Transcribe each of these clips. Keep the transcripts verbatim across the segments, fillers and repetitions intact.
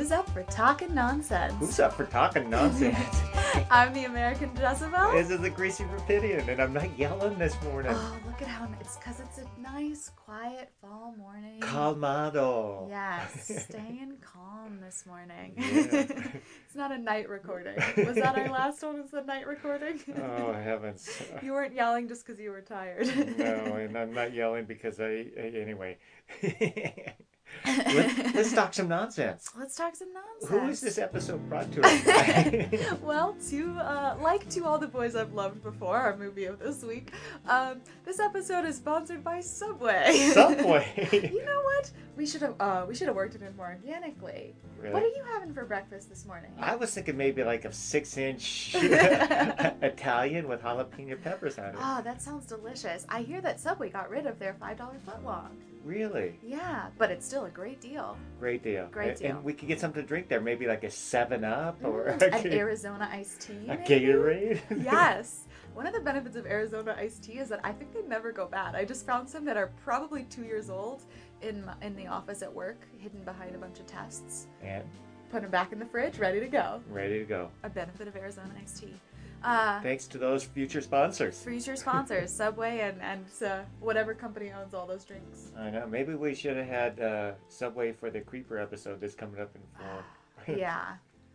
Who's up for talking nonsense? Who's up for talking nonsense? I'm the American Jezebel. This is the Greasy Rapidian, and I'm not yelling this morning. Oh, look at how it's because it's a nice, quiet fall morning. Calmado. Yes, staying calm this morning. Yeah. It's not a night recording. Was that our last one? Was the night recording? Oh, heavens. You weren't yelling just because you were tired. No, and I'm not yelling because I, I anyway. Let, let's talk some nonsense. Let's talk some nonsense. Who is this episode brought to us by? Well, to uh, like To All the Boys I've Loved Before, our movie of this week, um, this episode is sponsored by Subway. Subway. You know what? We should have uh, we should have worked it in more organically. Really? What are you having for breakfast this morning? I was thinking maybe like a six-inch Italian with jalapeno peppers on it. Oh, that sounds delicious. I hear that Subway got rid of their five dollar footlong. Really? Yeah, but it's still a great deal. Great deal. Great And- deal. And we could get something to drink there, maybe like a seven up or Mm, an Arizona iced tea. a maybe? Gatorade. Yes. One of the benefits of Arizona iced tea is that I think they never go bad. I just found some that are probably two years old in my, in the office at work, hidden behind a bunch of tests. And Put them back in the fridge, ready to go. ready to go. A benefit of Arizona iced tea. Uh, Thanks to those future sponsors. future sponsors, Subway and, and uh, whatever company owns all those drinks. I know. Maybe we should have had uh, Subway for the Creeper episode that's coming up in fall. Yeah.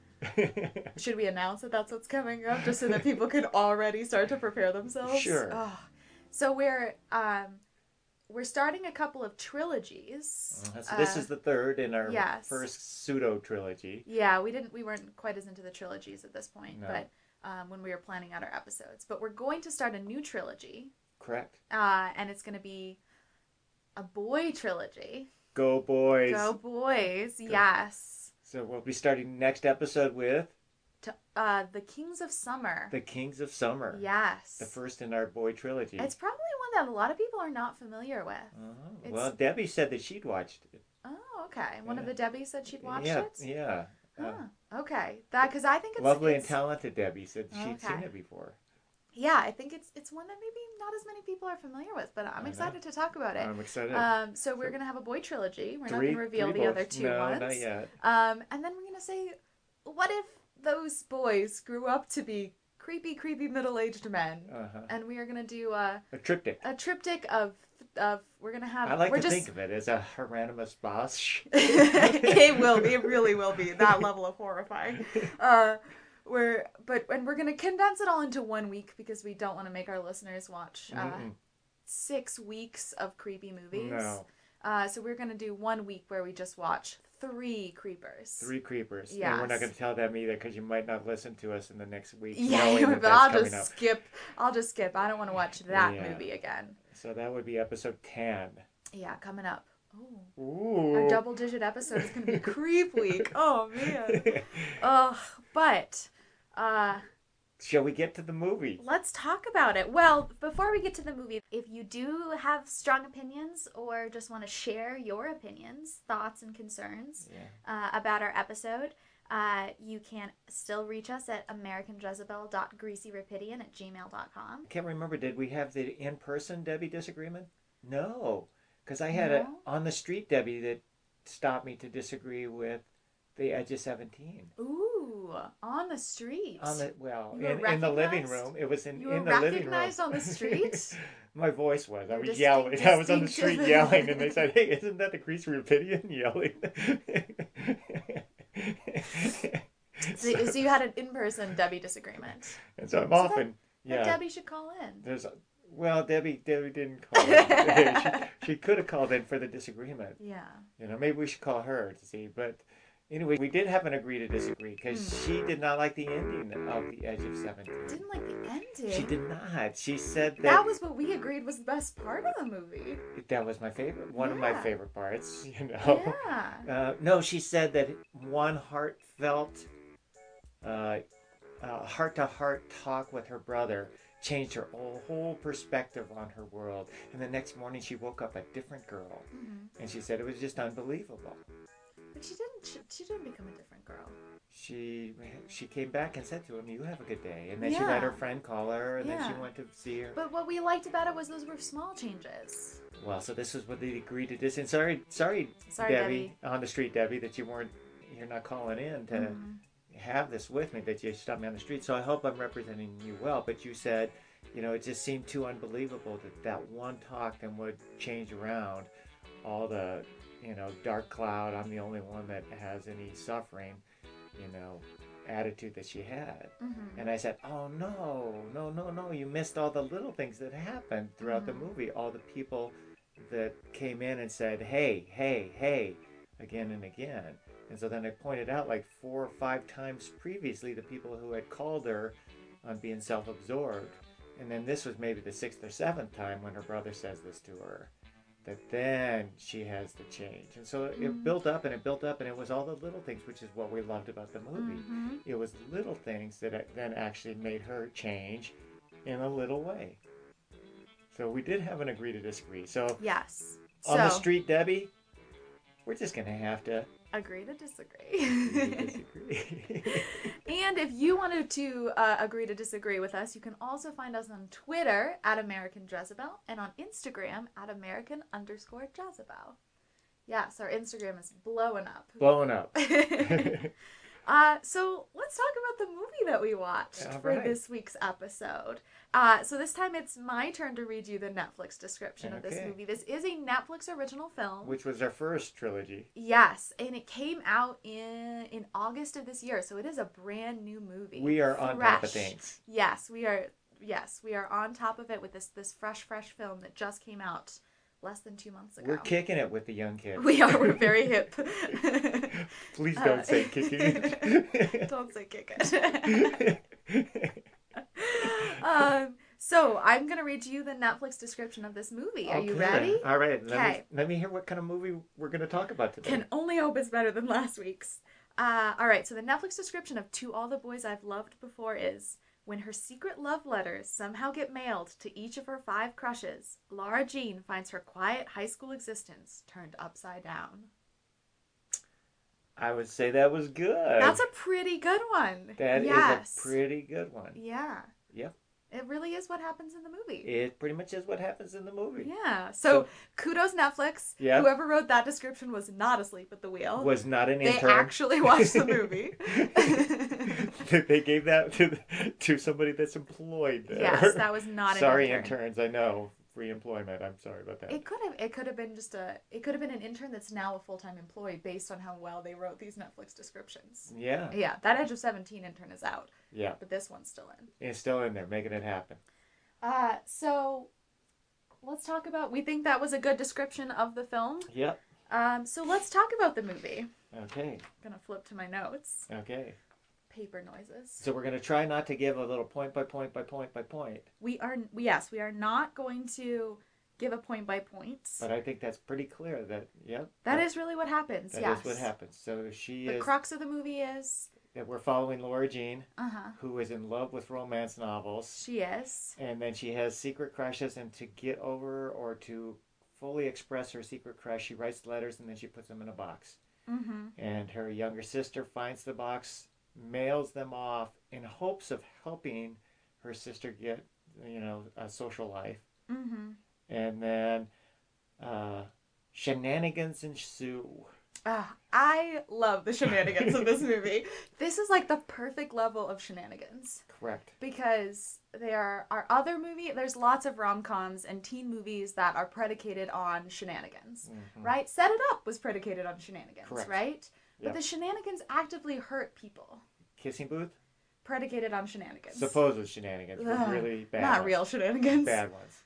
Should we announce that that's what's coming up just so that people can already start to prepare themselves? Sure. Oh. So we're um, we're starting a couple of trilogies. Uh, so this Uh, is the third in our yes. first pseudo trilogy. Yeah, we didn't we weren't quite as into the trilogies at this point, No. but um, when we were planning out our episodes, but we're going to start a new trilogy, Correct. uh, and it's going to be a boy trilogy. Go boys. Go boys! Yes. So we'll be starting next episode with To, uh, the Kings of Summer. The Kings of Summer. Yes. The first in our boy trilogy. It's probably one that a lot of people are not familiar with. Oh, It's- well, Debbie said that she'd watched it. Oh, okay. One of Yeah. the Debbies said she'd watched yeah, it. Yeah. Uh, Huh. Okay. That because I think it's lovely it's, and talented Debbie said she'd Okay. seen it before. Yeah, I think it's it's one that maybe not as many people are familiar with, but I'm I excited to talk about it. I'm excited. Um, so we're gonna have a boy trilogy. We're Three- not gonna reveal three the boys. other two no, ones. not yet. Um, and then we're gonna say, what if those boys grew up to be creepy, creepy middle-aged men? Uh-huh. And we are gonna do a A triptych. a triptych of of we're gonna have. I like we're to just, think of it as a Hieronymus Bosch. it will be. It really will be that level of horrifying. Uh, we're but and we're gonna condense it all into one week because we don't want to make our listeners watch uh, Mm-mm. six weeks of creepy movies. No. Uh, so we're gonna do one week where we just watch three creepers. Three creepers. And we're not Yes. going to tell them either because you might not listen to us in the next week. Yeah, knowing but that I'll that's just coming up. skip. I'll just skip. I don't want to watch that Yeah. movie again. So that would be episode ten. Yeah, coming up. Ooh. Ooh. Our double-digit episode is gonna be Creep Week. Oh man. Ugh. But. Uh, Shall we get to the movie? let's talk about it. Well, before we get to the movie, if you do have strong opinions or just want to share your opinions, thoughts, and concerns Yeah. uh, about our episode, uh, you can still reach us at american jezebel dot greasy rapidian at gmail dot com. I can't remember. Did we have the in-person Debbie disagreement? No. Because I had No? a on-the-street Debbie that stopped me to disagree with the Edge of seventeen. Ooh, on the street. On the well, You were in, in the living recognized? room. It was in, You were in the living room. recognized on the street? My voice was. I Your was distinct- yelling. I was on the street distinctive- yelling, and they said, "Hey, isn't that the Greasy Rapidian yelling?" So, so you had an in-person Debbie disagreement. and so I'm So often, But yeah. Debbie should call in. There's, a, well, Debbie, Debbie didn't call in. she, she could have called in for the disagreement. Yeah. You know, maybe we should call her to see. But anyway, we did have an agree to disagree because she did not like the ending of The Edge of seventeen. Didn't like the ending. She did not. She said that That was what we agreed was the best part of the movie. that was my favorite, one of my Yeah. favorite parts. You know. Yeah. Uh, no, she said that one heartfelt, uh, uh, heart-to-heart talk with her brother changed her whole, whole perspective on her world. And the next morning, she woke up a different girl, hmm and she said it was just unbelievable. But she didn't. She, she didn't become a different girl. She she came back and said to him, "You have a good day." And then she let Yeah. her friend call her, and then Yeah. she went to see her. But what we liked about it was those were small changes. Well, so this is what they agreed to dis. And sorry, sorry, Sorry, Debbie, on the street, Debbie, that you weren't you're not calling in to Mm-hmm. have this with me, that you stopped me on the street. So I hope I'm representing you well. But you said, you know, it just seemed too unbelievable that that one talk then would change around all the, you know, dark cloud. I'm the only one that has any suffering, you know, attitude that she had. Mm-hmm. And I said, oh no, no, no, no, you missed all the little things that happened throughout Mm-hmm. the movie. All the people that came in and said, hey, hey, hey, again and again. And so then I pointed out like four or five times previously the people who had called her on being self-absorbed. And then this was maybe the sixth or seventh time when her brother says this to her, that then she has the change. And so it Mm-hmm. built up and it built up, and it was all the little things, which is what we loved about the movie. Mm-hmm. It was little things that then actually made her change in a little way. So we did have an agree to disagree. So Yes. on the So, street, Debbie, we're just going to have to agree to agree disagree. to disagree. And if you wanted to uh, agree to disagree with us, you can also find us on Twitter at American Jezebel and on Instagram at American underscore Jezebel. Yes, our Instagram is blowing up. Blowing up. uh, so let's talk about the movie that we watched All for right. this week's episode. Uh, so this time it's my turn to read you the Netflix description of this Okay. movie. This is a Netflix original film. Which was our first trilogy. Yes, and it came out in in August of this year, so it is a brand new movie. We are on top of Fresh. things. Yes, we are. Yes, we are on top of it with this this fresh, fresh film that just came out less than two months ago. We're kicking it with the young kids. We are. We're very hip. Please don't Uh, say kicking it. Don't say kick it. um. So I'm gonna read you the Netflix description of this movie. Are you Okay, ready? then. All right. Let me, Okay. let me hear what kind of movie we're going to talk about today. Can only hope it's better than last week's. Uh, all right, so the Netflix description of To All the Boys I've Loved Before is: when her secret love letters somehow get mailed to each of her five crushes, Laura Jean finds her quiet high school existence turned upside down. I would say that was good. That's a pretty good one. That yes. is a pretty good one. Yeah. Yep. It really is what happens in the movie. It pretty much is what happens in the movie. Yeah. So, So- kudos Netflix. Yeah. Whoever wrote that description was not asleep at the wheel. Was not an they intern. actually watched the movie. They gave that to to somebody that's employed there. Yes, that was not an Sorry, intern. interns. I know free employment. I'm sorry about that. It could have it could have been just a it could have been an intern that's now a full-time employee based on how well they wrote these Netflix descriptions. Yeah, Yeah, that Edge of seventeen intern is out, yeah. but this one's still in. It's still in there, making it happen. Uh so let's talk about we think that was a good description of the film. Yep. Um so let's talk about the movie. Okay. I'm going to flip to my notes. Okay. Paper noises. So we're gonna try not to give a little point by point by point by point. We are yes, we are not going to give a point by point. But I think that's pretty clear that, yep. That is really what happens. That yes. is what happens. So she The is, crux of the movie is that we're following Laura Jean, uh-huh. who is in love with romance novels. She is. And then she has secret crushes, and to get over or to fully express her secret crush, she writes letters and then she puts them in a box. Mhm. And her younger sister finds the box, mails them off in hopes of helping her sister get, you know, a social life. Mhm. And then uh, shenanigans ensue. Uh, I love the shenanigans of this movie. This is like the perfect level of shenanigans Correct. because there are other movie. There's lots of rom-coms and teen movies that are predicated on shenanigans, Mhm. right? Set It Up was predicated on shenanigans, Correct. right? But Yep. the shenanigans actively hurt people. Kissing booth? Predicated on shenanigans. Supposed shenanigans, but Ugh, really bad Not ones. real shenanigans. Bad ones.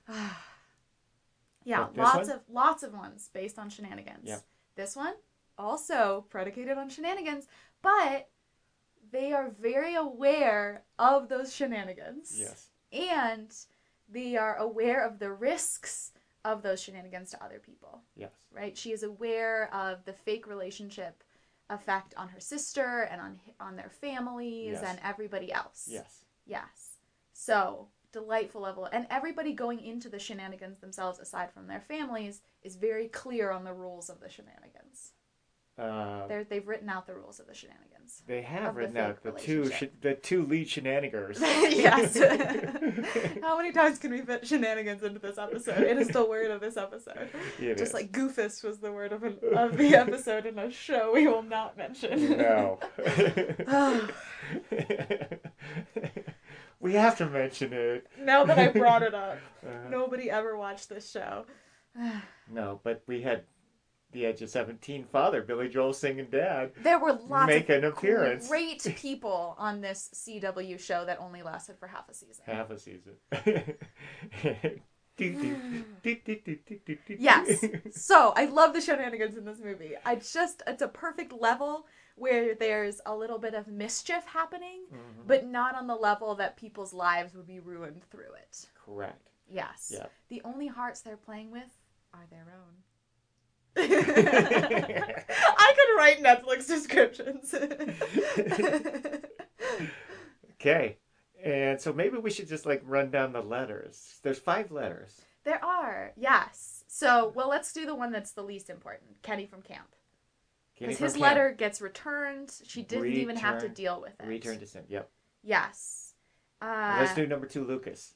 Yeah, But this lots one? of lots of ones based on shenanigans. Yep. This one also predicated on shenanigans, but they are very aware of those shenanigans. Yes. And they are aware of the risks of those shenanigans to other people, Yes. right? She is aware of the fake relationship effect on her sister and on on their families Yes. and everybody else. Yes. Yes. So, delightful level. And everybody going into the shenanigans themselves, aside from their families, is very clear on the rules of the shenanigans. Uh, They're, they've written out the rules of the shenanigans. they have Of the written fake out the two sh- relationship. the two lead shenanigans. Yes. How many times can we fit shenanigans into this episode? It is the word of this episode. It Just is. like Goofus was the word of, an, of the episode in a show we will not mention. No. We have to mention it. Now that I brought it up, Uh, nobody ever watched this show. no, but we had the Edge of seventeen father, Billy Joel singing dad, There were lots make of an appearance. great people on this C W show that only lasted for half a season. Half a season. Yes. So I love the shenanigans in this movie. I just, it's a perfect level where there's a little bit of mischief happening, Mhm. but not on the level that people's lives would be ruined through it. Correct. Yes. Yeah. The only hearts they're playing with are their own. I could write Netflix descriptions. Okay. And so maybe we should just like run down the letters. There's five letters. There are, yes. So, well, let's do the one that's the least important. Kenny from camp. Kenny Because from his camp. letter gets returned. She didn't even have to Return- deal with it. Return to sin. Yep. Yes. Uh, Let's do number two, Lucas.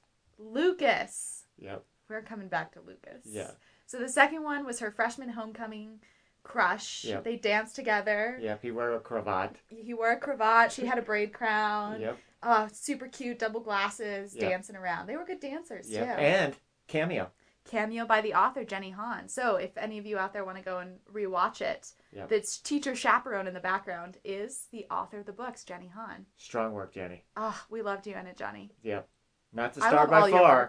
Lucas. Yep. We're coming back to Lucas. Yeah. So the second one was her freshman homecoming crush. Yep. They danced together. Yep. He wore a cravat. He wore a cravat. She had a braid crown. Yep. Oh, super cute, double glasses, Yep. dancing around. They were good dancers, Yep. too. And cameo. Cameo by the author, Jenny Han. So if any of you out there want to go and rewatch it, Yep. the teacher chaperone in the background is the author of the books, Jenny Han. Strong work, Jenny. Oh, we loved you in it, Johnny. Yep. Not the I star love by all your far.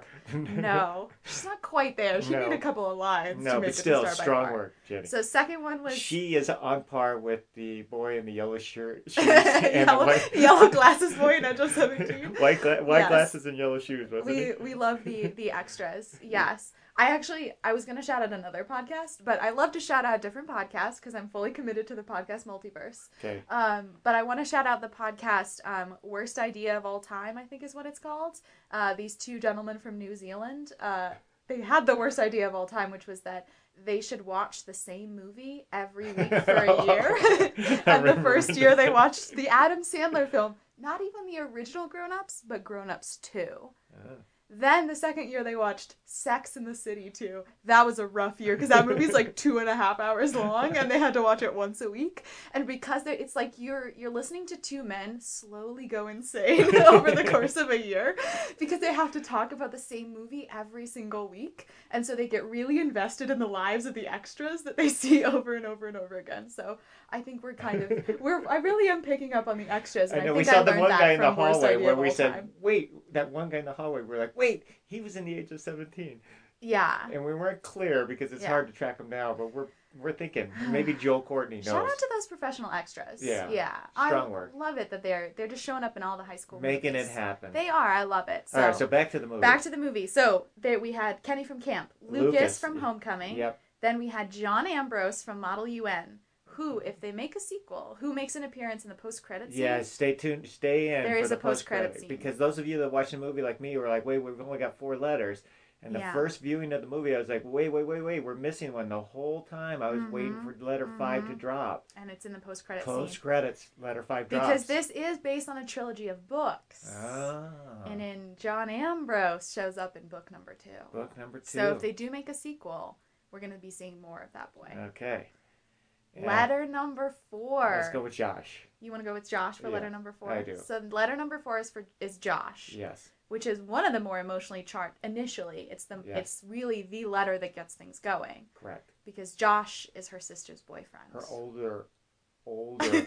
No, she's not quite there. She No. needed a couple of lines No, to make but it still, to star strong by far. work, Jenny. So second one was She is on par with the boy in the yellow shirt, shoes and the yellow, white, yellow glasses boy in Edge of seventeen. white, gla- white Yes. glasses and yellow shoes, wasn't We he? we love the the extras. Yes. I actually, I was going to shout out another podcast, but I love to shout out different podcasts because I'm fully committed to the podcast multiverse. Okay. Um, but I want to shout out the podcast, um, Worst Idea of All Time, I think is what it's called. Uh, these two gentlemen from New Zealand, uh, they had the worst idea of all time, which was that they should watch the same movie every week for a year. And the first year they watched the Adam Sandler film, not even the original Grown Ups, but Grown Ups two. Ah. Then the second year they watched Sex in the City two. That was a rough year because that movie's like two and a half hours long and they had to watch it once a week. And because they- it's like you're you're listening to two men slowly go insane over the course of a year because they have to talk about the same movie every single week. And so they get really invested in the lives of the extras that they see over and over and over again. So I think we're kind of, we're I really am picking up on the extras. And I I, know think we saw I the learned one that guy in the from Worst hallway Idea where of we All said, Time. wait, that one guy in the hallway, we're like, wait, he was in the age of seventeen. Yeah. And we weren't clear because it's Yeah. hard to track him down, but we're we're thinking maybe Joel Courtney knows. Shout out to those professional extras. Yeah. Yeah. Strong I work. love it that they're they're just showing up in all the high school Making movies. it happen. They are. I love it. So, All right, so back to the movie. back to the movie. So there we had Kenny from camp, Lucas, Lucas. from Homecoming. Yep. Then we had John Ambrose from Model U N, who, if they make a sequel, who makes an appearance in the post-credit scene. Yeah, stay tuned. Stay in. There for is the a post-credit post-credit, scene. because those of you that watch the movie like me were like, wait, we've only got four letters. And the Yeah. first viewing of the movie, I was like, wait, wait, wait, wait, we're missing one. The whole time I was waiting Mhm, for letter five to mhm. drop. And it's in the post-credit scene. Post credits, letter five drops. Because this is based on a trilogy of books. Ah. And in John Ambrose shows up in book number two. Book number two. So if they do make a sequel, we're going to be seeing more of that boy. Okay. And Letter number four. Let's go with Josh. You want to go with Josh for Yeah, letter number four? I do. So letter number four is for is Josh, Yes. which is one of the more emotionally charged. Initially, it's the Yes. it's really the letter that gets things going Correct. because Josh is her sister's boyfriend. Her older, older,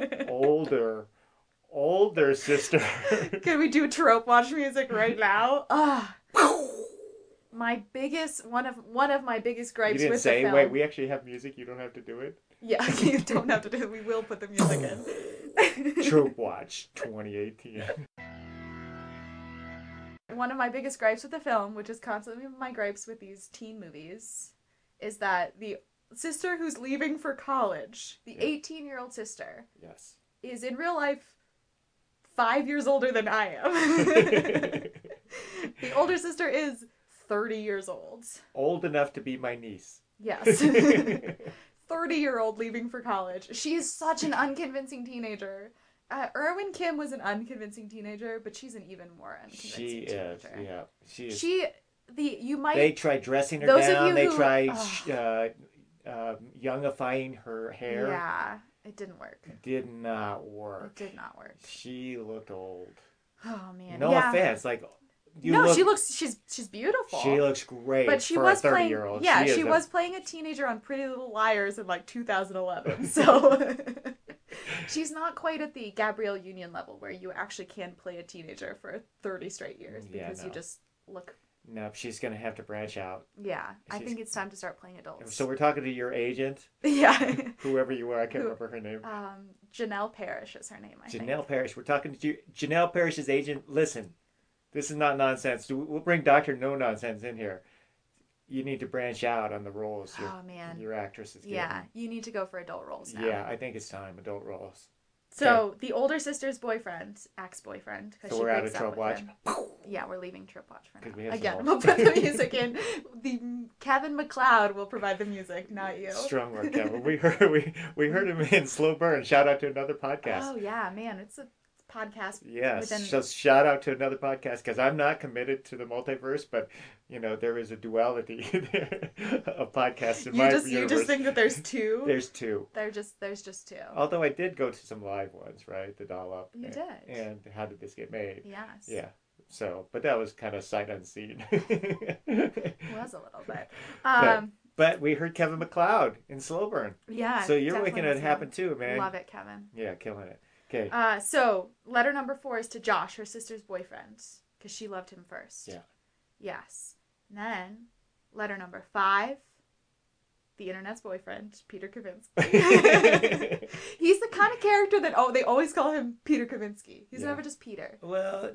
older, older sister. Can we do trope watch music right now? Ah. My biggest one of one of my biggest You gripes didn't with say, the film. wait, we actually have music. You don't have to do it. Yeah, you don't have to do it. We will put the music in. Trope Watch twenty eighteen. One of my biggest gripes with the film, which is constantly my gripes with these teen movies, is that the sister who's leaving for college, the Yeah. eighteen-year-old sister, Yes. is in real life five years older than I am. The older sister is thirty years old. Old enough to be my niece. Yes. thirty-year-old leaving for college. She is such an unconvincing teenager. Uh, Erwin Kim was an unconvincing teenager, but she's an even more unconvincing She is, teenager. yeah. She is. She, the you might. They try dressing her those of down. you They who- try Ugh. uh, uh, youngifying her hair. Yeah, it didn't work. Did not work. It did not work. She looked old. Oh man. No yeah. offense, like you no, look, she looks. She's she's beautiful. She looks great, But she for was a thirty playing. year old. Yeah, she, she, is a- was playing a teenager on Pretty Little Liars in like two thousand eleven. So she's not quite at the Gabrielle Union level where you actually can play a teenager for thirty straight years Yeah, because no. you just look. No, she's gonna have to branch out. Yeah, I She's- think it's time to start playing adults. So we're talking to your agent, yeah. whoever you are. I can't Who- remember her name. Um, Janelle Parrish is her name. I Janelle think. Parrish. We're talking to you. Janelle Parrish's agent. Listen, this is not nonsense. We'll bring Doctor No Nonsense in here. You need to branch out on the roles your, Oh man. your actress is getting. Yeah, you need to go for adult roles now. Yeah, I think it's time. Adult roles. So the older sister's boyfriend, ex-boyfriend, because So she we're out breaks of up Trope with Watch. him. Yeah, we're leaving Trope Watch for 'Cause now. we have some Again, more. we'll put the music in. The Kevin McLeod will provide the music, not you. Strong work, Kevin. We heard we we heard him in Slow Burn. Shout out to another podcast. Oh yeah, man, it's a podcast. Yes, within- so shout out to another podcast because I'm not committed to the multiverse, but you know there is a duality of podcasts in You my just you universe. just think that there's two. There's two. There just there's just two. Although I did go to some live ones, right? The Doll Up. You and, did. And How Did This Get Made? Yes. Yeah. So, but that was kind of sight unseen. It was a little bit. Um. But we heard Kevin McLeod in Slow Burn. Yeah. So you're definitely making it listening. happen too, man. Love it, Kevin. Yeah, killing it. Okay. Uh, so letter number four is to Josh, her sister's boyfriend, because she loved him first. Yeah. Yes. And then letter number five, the internet's boyfriend, Peter Kavinsky. He's the kind of character that oh they always call him Peter Kavinsky. He's Yeah. never just Peter. Well,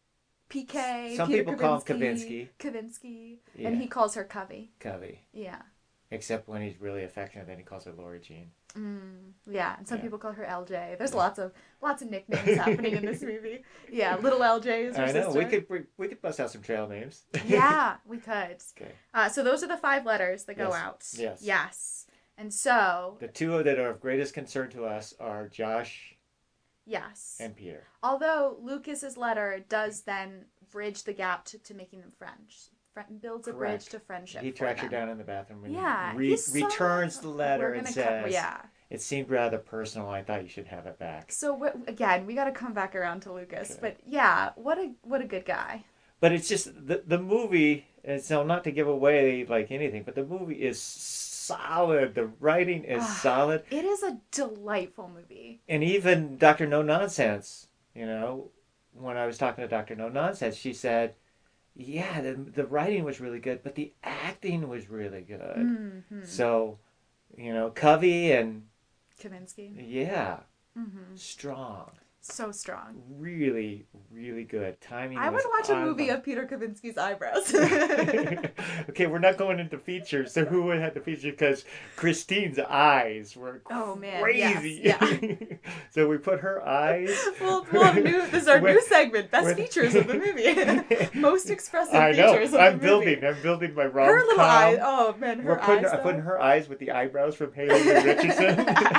P K. Some Peter people call him Kavinsky. Kavinsky. Yeah. And he calls her Covey. Covey. Yeah. Except when he's really affectionate, then he calls her Lori Jean. Mm, yeah, and some Yeah. people call her L J. There's Yeah. lots of lots of nicknames happening in this movie. Yeah, little L J is her I know. sister. We could we, we could bust out some trail names. Yeah, we could. Okay. Uh, so those are the five letters that go Yes. out. Yes. Yes. And so, The two that are of greatest concern to us are Josh yes. and Peter. Although Lucas's letter does then bridge the gap to, to making them friends. Fri builds a bridge Correct. to friendship. He for tracks her them. down in the bathroom and Yeah. re- he's so- returns the letter We're and gonna says, come, yeah. "It seemed rather personal. I thought you should have it back." So w- again, we got to come back around to Lucas, Okay. but yeah, what a what a good guy. But it's just the the movie. And so not to give away like anything, but the movie is solid. The writing is Ah. solid, It is a delightful movie. and even Doctor No Nonsense. You know, when I was talking to Doctor No Nonsense, she said, "Yeah, the the writing was really good, but the acting was really good." Mm-hmm. So, you know, Covey and Kavinsky. yeah, Mm-hmm. strong. So strong. Really, really good. Timing I would was watch a on movie the- of Peter Kavinsky's eyebrows. Okay, we're not going into features. So who had the feature? Because Christine's eyes were Oh, man, crazy. yes, So we put her eyes. We'll, we'll have new, this is our With- new segment, best with- features of the movie. Most expressive I know. features of I'm the building. movie. I'm building my rom Her little eyes. Oh man, her We're putting, eyes. I'm though. putting her eyes with the eyebrows from Haley Lou Richardson.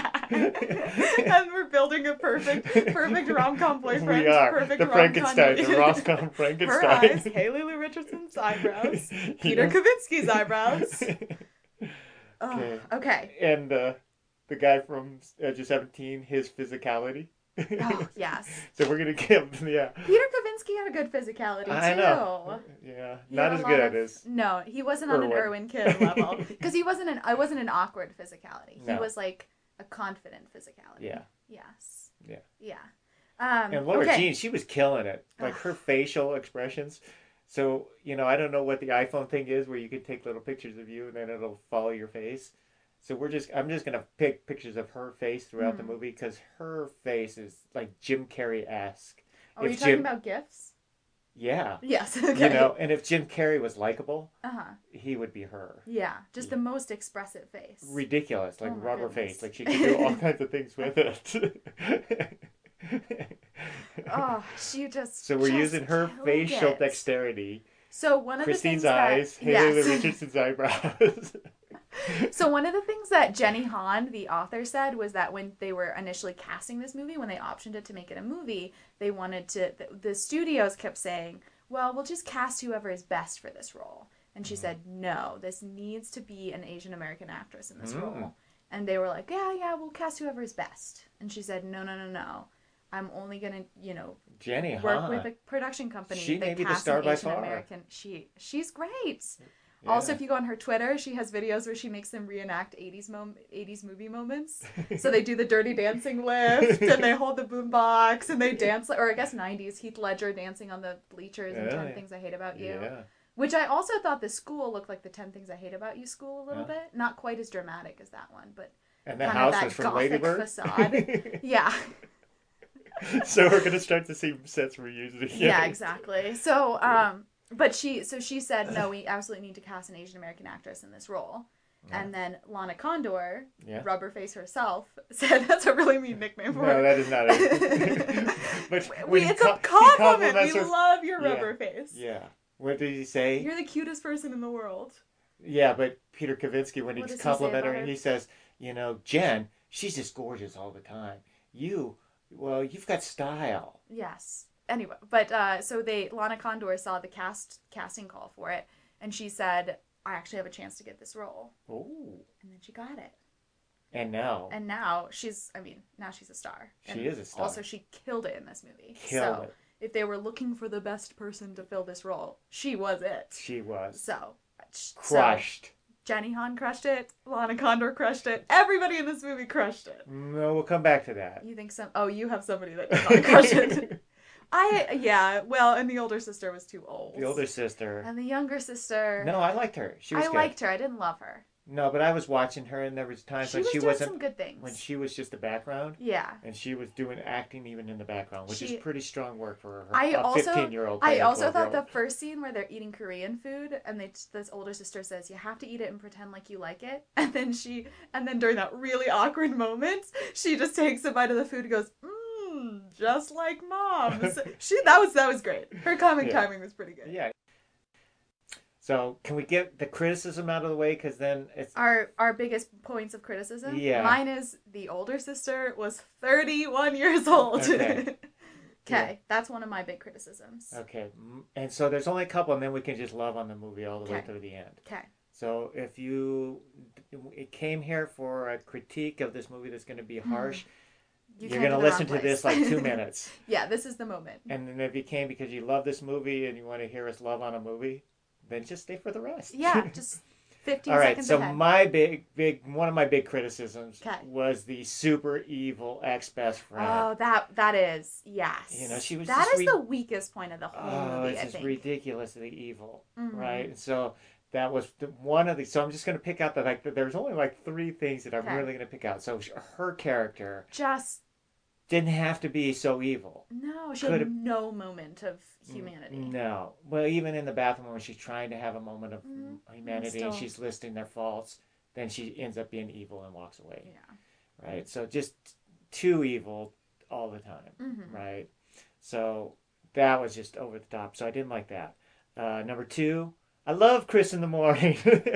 And we're building a perfect, perfect rom com boyfriend. We are Perfect the rom-com Frankenstein, the movie. Roscoe Frankenstein. Her eyes, Haley Lou Richardson's eyebrows, Peter Yes. Kavinsky's eyebrows. Oh, Okay. okay. And uh, the guy from Edge of seventeen, his physicality. Oh, yes. So we're gonna give, yeah. Peter Kavinsky had a good physicality too. I know. Yeah, He not had a as lot good of- as. No, he wasn't on an Irwin. Irwin Kim level because he wasn't an. I wasn't an awkward physicality. He No. was like a confident physicality. Yeah. Yes. Yeah. Yeah. Um, And Laura okay. Jean, she was killing it. Like Ugh. her facial expressions. So, you know, I don't know what the iPhone thing is where you can take little pictures of you and then it'll follow your face. So we're just, I'm just going to pick pictures of her face throughout the Mhm. movie because her face is like Jim Carrey-esque. Are if you talking Jim- about gifts? Yeah. Yes. Okay. You know, and if Jim Carrey was likable, Uh huh. he would be her. Yeah. Just the most expressive face. Ridiculous, like Oh my rubber goodness. face. Like she could do all kinds of things with it. Oh, she just. So we're just using her killed facial it. dexterity, So one of Christine's the things eyes, that, Haley Lou yes. Richardson's eyebrows. So one of the things that Jenny Han, the author, said was that when they were initially casting this movie, when they optioned it to make it a movie, they wanted to. The, the studios kept saying, "Well, we'll just cast whoever is best for this role." And she said, "No, this needs to be an Asian American actress in this Mm. role." And they were like, "Yeah, yeah, we'll cast whoever is best." And she said, "No, no, no, no. I'm only gonna, you know, Jenny work Han. with a production company She may that be the casts star an by Asian far. American." She she's great. Yeah. Also, if you go on her Twitter, she has videos where she makes them reenact eighties mom- eighties movie moments. So they do the Dirty Dancing lift, and they hold the boombox, and they dance, or I guess nineties Heath Ledger dancing on the bleachers in Oh, ten yeah. Things I Hate About You. Yeah. Which I also thought the school looked like the ten Things I Hate About You school a little Yeah. bit. Not quite as dramatic as that one, but And the kind house of that was from gothic Ladybird. facade. Yeah. So we're gonna start to see sets reused again. Yeah, exactly. So, um, but she, so she said, no, we absolutely need to cast an Asian American actress in this role. Yeah. And then Lana Condor, Yeah. Rubberface herself, said, "That's a really mean nickname for No, her." that is not it. But we, when it's co- a he compliment. compliments We her- love your Yeah. Rubberface. Yeah. What did he say? You're the cutest person in the world. Yeah, but Peter Kavinsky, when What he's does he say complimenting about her, her? he says, you know, Jen, she's just gorgeous all the time. You, well, you've got style. Yes. Anyway, but uh, so they Lana Condor saw the cast casting call for it, and she said, "I actually have a chance to get this role," Oh. and then she got it. And now And now she's, I mean, now she's a star. she And is a star. also, she killed it in this movie. Killed so it. if they were looking for the best person to fill this role, she was it. She was So, so crushed. Jenny Han crushed it. Lana Condor crushed it. Everybody in this movie crushed it. No, we'll come back to that. You think some? Oh, you have somebody that did not crush it. I yeah. Well, and the older sister was too old. The older sister. And the younger sister. No, I liked her. She was I good. liked her. I didn't love her. No, but I was watching her, and there was times She when was she doing wasn't. some good things. When she was just the background, Yeah. and she was doing acting even in the background, which She- is pretty strong work for her. I a also- fifteen-year-old. I also thought the first scene where they're eating Korean food and they this older sister says you have to eat it and pretend like you like it, and then she and then during that really awkward moment she just takes a bite of the food and goes, mmm, just like mom's. she that was that was great. Her comic Yeah. timing was pretty good. Yeah. So can we get the criticism out of the way? Because then it's Our our biggest points of criticism. Yeah. Mine is the older sister was thirty-one years old. Okay. Okay, that's one of my big criticisms. okay. M- And so there's only a couple, and then we can just love on the movie all the way Okay. through the end. Okay. So if you it came here for a critique of this movie that's going to be harsh, You you're came going to the listen wrong to this place. like two minutes. Yeah, this is the moment. And then if you came because you love this movie and you want to hear us love on a movie, then just stay for the rest. Yeah, just fifteen All right, seconds so ahead. my big, big, one of my big criticisms 'Kay. was the super evil ex-best friend. Oh, that that is yes. You know, she was That just is re- the weakest point of the whole Oh, movie. it's I just think. ridiculously evil, Mhm. right? And so that was the, one of the. So I'm just going to pick out the like. There's only like three things that I'm Okay. really going to pick out. So sh- her character Just didn't have to be so evil. no, she Could've- had no moment of humanity. No. Well, even in the bathroom when she's trying to have a moment of Mhm. humanity Still. and she's listing their faults, then she ends up being evil and walks away. Yeah. Right? So just too evil all the time. Mhm. Right? So that was just over the top. So I didn't like that. Uh, number two, I love Chris in the Morning.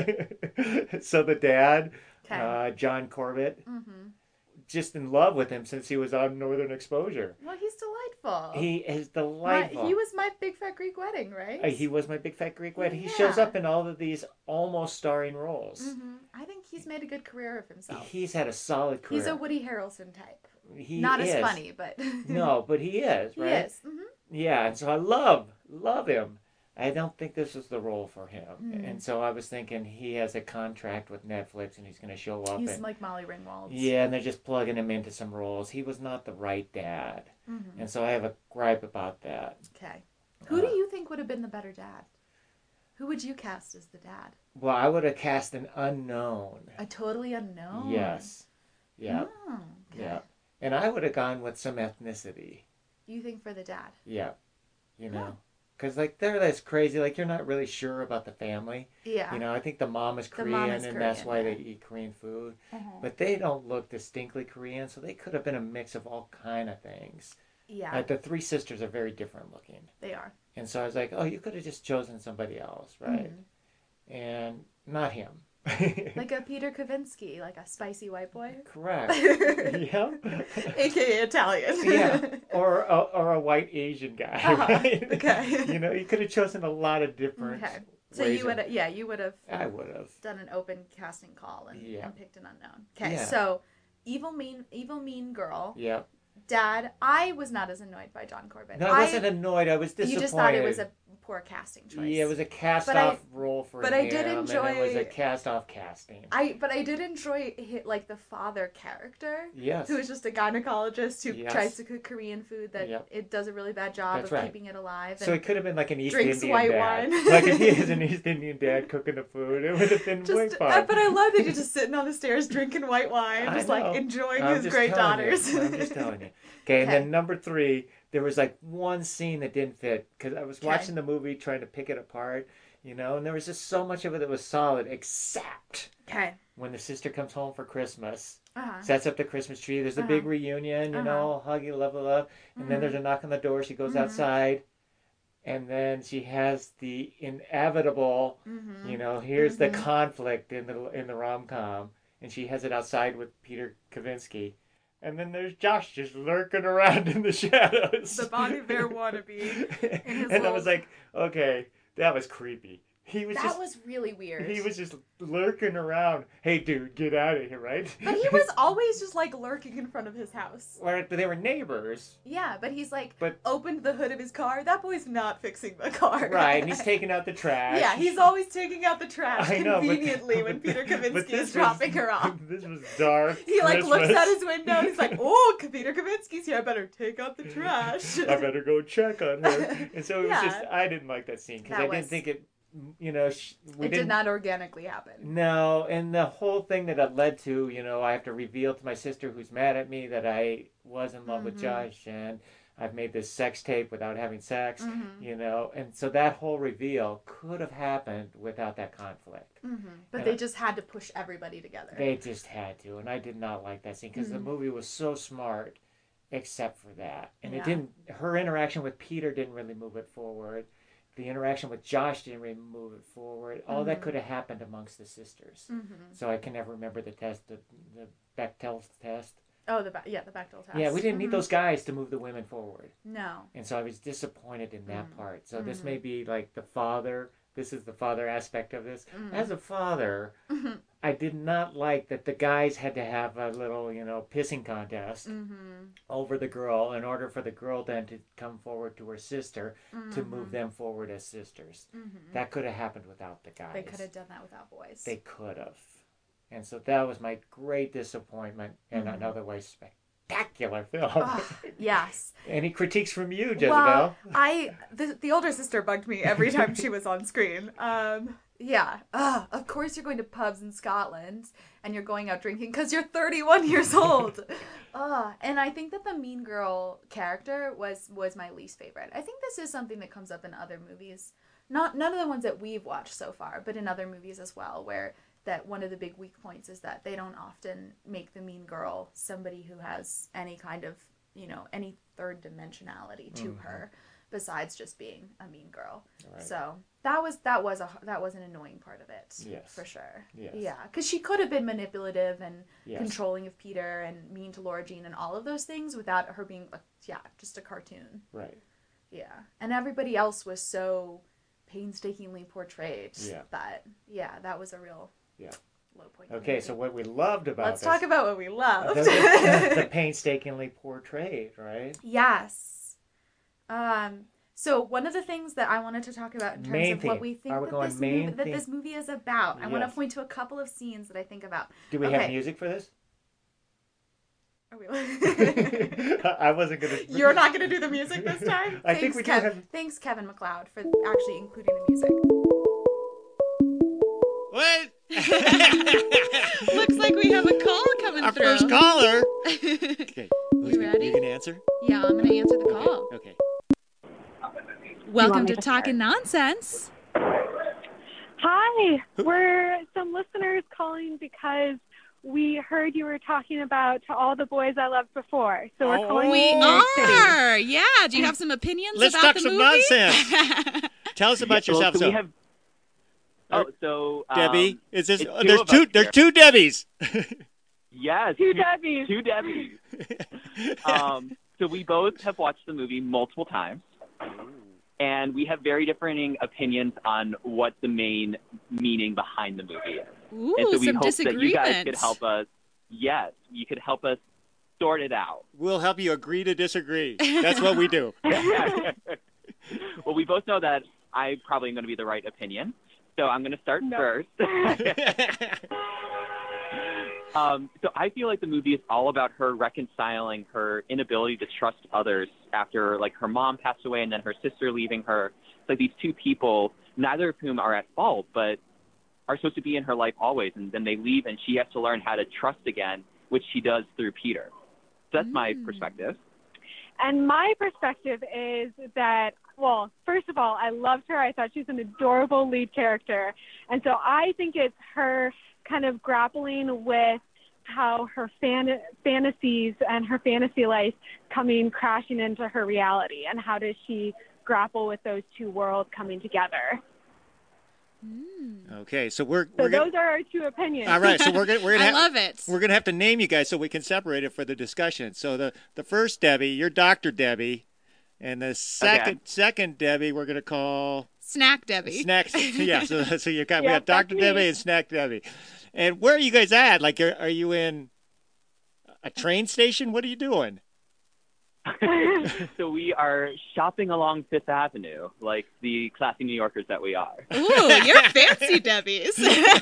So the dad, Okay. uh, John Corbett, Mhm. just in love with him since he was on Northern Exposure. Well, he's delightful. He is My- delightful. he was my big fat Greek wedding, right? Uh, he was my big fat Greek wedding. He Yeah. shows up in all of these almost starring roles. Mhm. I think he's made a good career of himself. He's had a solid career. He's a Woody Harrelson type. he Not is. as funny, but No, but he is, he right? is. Mhm. Yeah, and so I love, love him. I don't think this is the role for him. Mm. And so I was thinking he has a contract with Netflix and he's going to show up. He's and, like Molly Ringwald. yeah, and they're just plugging him into some roles. He was not the right dad. Mhm. And so I have a gripe about that. Okay. Who do Uh, you think would have been the better dad? Who would you cast as the dad? Well, I would have cast an unknown. A totally unknown. Yes. Yeah. Oh, okay. Yeah. And I would have gone with some ethnicity. You think for the dad? Yeah. You Huh. know? Because, like, they're this crazy. Like, you're not really sure about the family. Yeah. You know, I think the mom is The Korean, mom is and that's Korean, why yeah. they eat Korean food. Uh-huh. But they don't look distinctly Korean, so they could have been a mix of all kind of things. Yeah, Like, the three sisters are very different looking. they are. And so I was like, oh, you could have just chosen somebody else, right? Mhm. And not him. Like a Peter Kavinsky, like a spicy white boy. Correct. Yeah. A K A Italian. Yeah. Or a, or a white Asian guy, Uh-huh. right? Okay. You know, you could have chosen a lot of different Okay. So ways you would, of- yeah, you would have I would have. done an open casting call and, Yeah. and picked an unknown. Okay, Yeah. so evil mean, evil mean girl. Yeah. Dad, I was not as annoyed by John Corbett. No, I wasn't annoyed. I was disappointed. You just thought it was a poor casting choice. Yeah, it was a cast But I- off role for but him. I did And it was a enjoy- cast off casting. I but I did enjoy hit, like the father character, Yes. who is just a gynecologist who Yes. tries to cook Korean food that Yep. it does a really bad job That's of right. keeping it alive. So and it could have been like an East drinks Indian white dad. wine. Like if he is an East Indian dad cooking the food, it would have been way just, fun. uh, but I love that you're just sitting on the stairs drinking white wine, I just know. like enjoying I'm his just great telling you. daughters. I'm just telling you. Okay, and Okay. then number three, there was like one scene that didn't fit because I was Okay. watching the movie trying to pick it apart, you know, and there was just so much of it that was solid, except Okay. when the sister comes home for Christmas, Uh-huh. sets up the Christmas tree. There's a Uh-huh. big reunion, you Uh-huh. know, huggy, love, love, love, and then Mhm. there's a knock on the door. She goes Mhm. outside, and then she has the inevitable. Mm-hmm. You know, here's the Mhm. conflict in the in the rom com, and she has it outside with Peter Kavinsky, and then there's Josh just lurking around in the shadows. The Bon Iver wannabe in his and I was little- like, okay, that was creepy. He was That just was really weird. he was just lurking around. Hey, dude, get out of here, right? But he was always just like lurking in front of his house. Or, but they were neighbors, Yeah, but he's like But- opened the hood of his car. That boy's not fixing the car. right? And he's taking out the trash. Yeah, he's always taking out the trash I know, but- conveniently when but- Peter but Kavinsky this is dropping was- her off. This was dark. He like looks Christmas. out his window and he's like, "Oh, Peter Kavinsky's here. I better take out the trash." I better go check on her. And so it was Yeah. just, I didn't like that scene because That I was- didn't think it, you know, sh- we It didn't. did not organically happen. No, and the whole thing that it led to, you know, I have to reveal to my sister who's mad at me that I was in love with Mhm. Josh and I've made this sex tape without having sex, Mhm. you know, and so that whole reveal could have happened without that conflict. Mm-hmm. But Yeah. they just had to push everybody together. They just had to, and I did not like that scene because Mhm. the movie was so smart, except for that, and Yeah. it didn't. Her interaction with Peter didn't really move it forward. The interaction with Josh didn't really move it forward. All that Mhm. could have happened amongst the sisters. Mm-hmm. So I can never remember the test, the, the Bechtel's test. Oh, the ba- yeah, the Bechdel test. Yeah, we didn't need Mhm. those guys to move the women forward, No. and so I was disappointed in that Mm. part. So this Mhm. may be like the father. This is the father aspect of this. Mm. As a father, Mhm. I did not like that the guys had to have a little, you know, pissing contest Mhm. over the girl in order for the girl then to come forward to her sister to Mhm. move them forward as sisters. Mhm. That could have happened without the guys. They could have done that without boys. They could have. And so that was my great disappointment in Mhm. an otherwise spectacular film. Ugh, yes. Any critiques from you, Jezebel? Well, I the, the older sister bugged me every time she was on screen. Um, yeah. Ugh, of course you're going to pubs in Scotland and you're going out drinking because you're thirty-one years old. Ugh. And I think that the mean girl character was was my least favorite. I think this is something that comes up in other movies. Not none of the ones that we've watched so far, but in other movies as well, where that one of the big weak points is that they don't often make the mean girl somebody who has any kind of, you know, any third dimensionality to Mhm. her besides just being a mean girl. Right. So that was that was a that was an annoying part of it. Yes. For sure. Yes. Yeah, because she could have been manipulative and Yes. controlling of Peter and mean to Laura Jean and all of those things without her being, a, yeah, just a cartoon. Right. Yeah, and everybody else was so painstakingly portrayed Yeah. that yeah, that was a real Yeah. low point. in the Okay, movie. so what we loved about let's this, talk about what we loved. the, the, the painstakingly portrayed, right? Yes. Um. So one of the things that I wanted to talk about in terms Main of what theme. we think Are we that, going this, main movie, that theme? this movie is about, I want to Yes. point to a couple of scenes that I think about. Do we Okay. have music for this? Are we- I wasn't gonna. You're not going to do the music this time? I Thanks, think we do Kev- have. Thanks, Kevin MacLeod, for actually including the music. What? Looks like we have a call coming Our through. first caller. Okay. Who's You gonna- ready? You can answer? Yeah, I'm going to answer the call. Okay. Welcome me to to Talking Nonsense. Hi, we're some listeners calling because we heard you were talking about To All the Boys I Loved Before. So we're Oh. calling We from New York City. are. Yeah. Do you have some opinions Let's about talk the some movie? nonsense. Tell us about Yeah, well, yourself. so So, we have Oh, so um, Debbie, is this? it's oh, two there's of two. us There's here. two Debbies. Yes, Two Debbies. Two Debbies. Um, so we both have watched the movie multiple times, and we have very differing opinions on what the main meaning behind the movie is. Ooh, and so we some hope that you guys disagreement. could help us. Yes, you could help us sort it out. We'll help you agree to disagree. That's what we do. Well, we both know that I probably am going to be the right opinion, so I'm going to start No. first. Um, so I feel like the movie is all about her reconciling her inability to trust others after, like, her mom passed away and then her sister leaving her. It's like these two people, neither of whom are at fault, but are supposed to be in her life always, and then they leave and she has to learn how to trust again, which she does through Peter. So that's my Mm. perspective. And my perspective is that, well, first of all, I loved her. I thought she was an adorable lead character. And so I think it's her kind of grappling with how her fan- fantasies and her fantasy life coming crashing into her reality, and how does she grapple with those two worlds coming together. Mm. Okay, so we're So we're those gonna, are our two opinions. all right. So we're gonna we're gonna I have, love it. we're gonna have to name you guys so we can separate it for the discussion. So the the first Debbie, you're Doctor Debbie, and the second Okay. second Debbie, we're gonna call Snack Debbie. Snacks. Yeah. So so you got we Yep, got Doctor that's me. Debbie and Snack Debbie. And where are you guys at? Like, are, are you in a train station? What are you doing? So we are shopping along Fifth Avenue, like the classy New Yorkers that we are. Ooh, you're fancy Debbie's.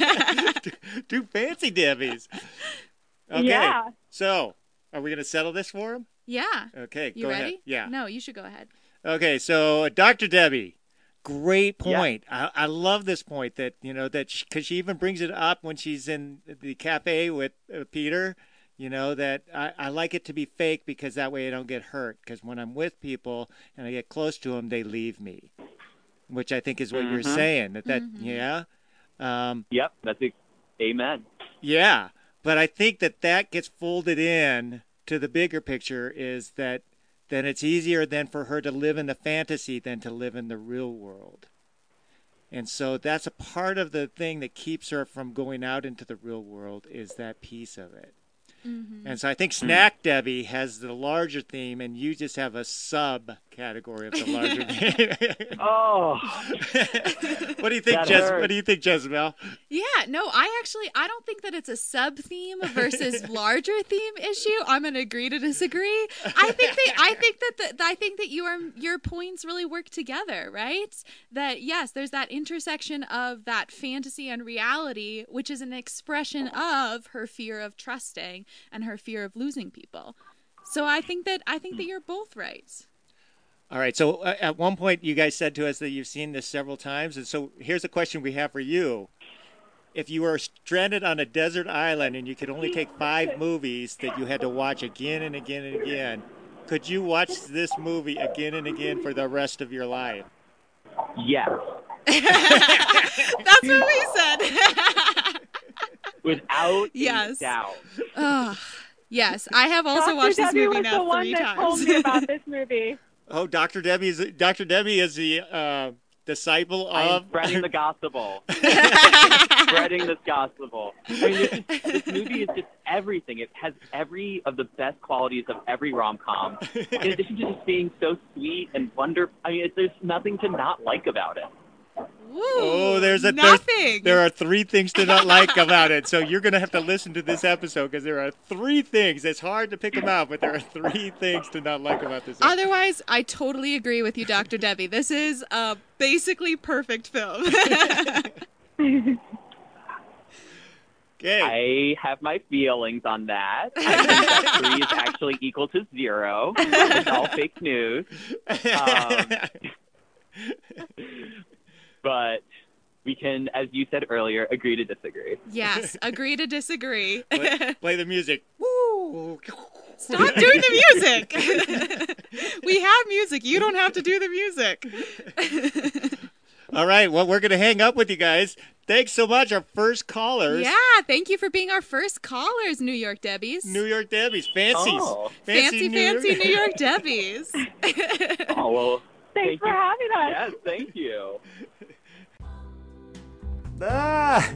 Two fancy Debbies. Okay. Yeah. So, are we going to settle this for him? Yeah. Okay. You go ready? ahead. Yeah. No, you should go ahead. Okay. So, Doctor Debbie, great Yeah. point. I, I love this point that, you know, that because she, she even brings it up when she's in the cafe with uh, Peter. You know, that I, I like it to be fake because that way I don't get hurt. Because when I'm with people and I get close to them, they leave me, which I think is what you're Mhm. saying. That, that Mhm. yeah. Um, Yep, that's it. Amen. yeah. But I think that that gets folded in to the bigger picture is that then it's easier then for her to live in the fantasy than to live in the real world. And so that's a part of the thing that keeps her from going out into the real world is that piece of it. Mm-hmm. And so I think Snack Debbie has the larger theme, and you just have a sub category of the larger theme. Oh, What do you think, That Jez? hurts. What do you think, Jezebel? Yeah, no, I actually I don't think that it's a sub theme versus larger theme issue. I'm gonna agree to disagree. I think that I think that the, I think that your your points really work together, right? That yes, there's that intersection of that fantasy and reality, which is an expression of her fear of trusting and her fear of losing people. So I think that I think that you're both right. All right. So uh, at one point, you guys said to us that you've seen this several times, and so here's a question we have for you: if you were stranded on a desert island and you could only take five movies that you had to watch again and again and again, could you watch this movie again and again for the rest of your life? yes. That's what we said. Without Yes. a doubt. Ugh. Yes, I have also Doctor watched this Debbie movie was now the one three that told times. me about this movie. Oh, Doctor Debbie is Doctor Debbie is the uh, disciple I am of. spreading the gospel. Spreading this gospel. I mean, this, is, this movie is just everything. It has every of the best qualities of every rom-com. In addition to just being so sweet and wonderful, I mean, it, there's nothing to not like about it. Woo, Oh, there's a there's- nothing. There are three things to not like about it. So you're going to have to listen to this episode because there are three things. It's hard to pick them out, but there are three things to not like about this episode. Otherwise, I totally agree with you, Doctor Debbie. This is a basically perfect film. Okay. I have my feelings on that. I think that three is actually equal to zero. It's all fake news. Um, But we can, as you said earlier, agree to disagree. Yes, agree to disagree. play, play the music. Woo! Stop doing the music. We have music. You don't have to do the music. All right. Well, we're going to hang up with you guys. Thanks so much. Our first callers. Yeah, thank you for being our first callers, New York Debbies. New York Debbies. Fancies. Oh. fancy, New fancy York- New York Debbies. Oh, well, Thanks thank for you. having us. Yes, thank you. Ah!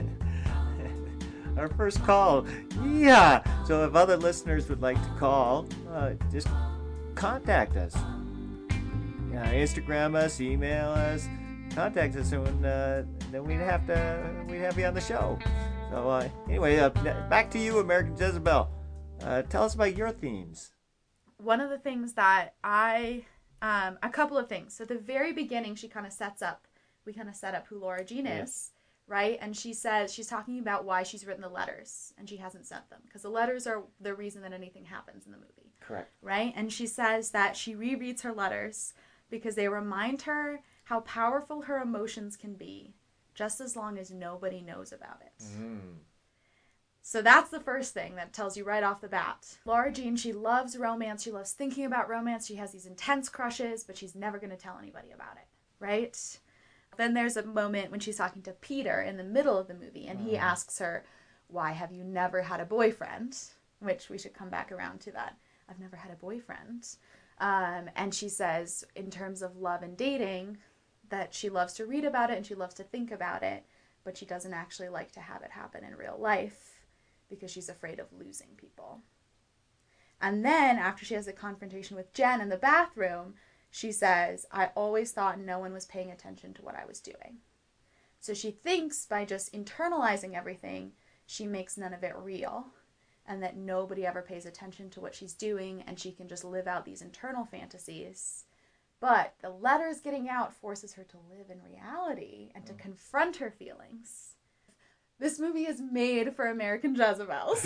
Our first call. Yeah. So if other listeners would like to call, uh, just contact us. Yeah, Instagram us, email us, contact us, and uh, then we'd have to we'd have you on the show. So uh, anyway, uh, back to you, American Jezebel. Uh, tell us about your themes. One of the things that I, um, a couple of things. So at the very beginning, she kind of sets up, we kind of set up who Laura Jean is. Yes. Right? And she says, she's talking about why she's written the letters and she hasn't sent them. Because the letters are the reason that anything happens in the movie. Correct. Right? And she says that she rereads her letters because they remind her how powerful her emotions can be just as long as nobody knows about it. Mm. So that's the first thing that tells you right off the bat. Laura Jean, she loves romance. She loves thinking about romance. She has these intense crushes, but she's never going to tell anybody about it. Right? Then there's a moment when she's talking to Peter in the middle of the movie, and he asks her, why have you never had a boyfriend? Which we should come back around to that. I've never had a boyfriend. Um, and she says, in terms of love and dating, that she loves to read about it and she loves to think about it, but she doesn't actually like to have it happen in real life because she's afraid of losing people. And then after she has a confrontation with Jen in the bathroom, she says, I always thought no one was paying attention to what I was doing. So she thinks by just internalizing everything, she makes none of it real, and that nobody ever pays attention to what she's doing, and she can just live out these internal fantasies. But the letters getting out forces her to live in reality and to confront her feelings. This movie is made for American Jezebels.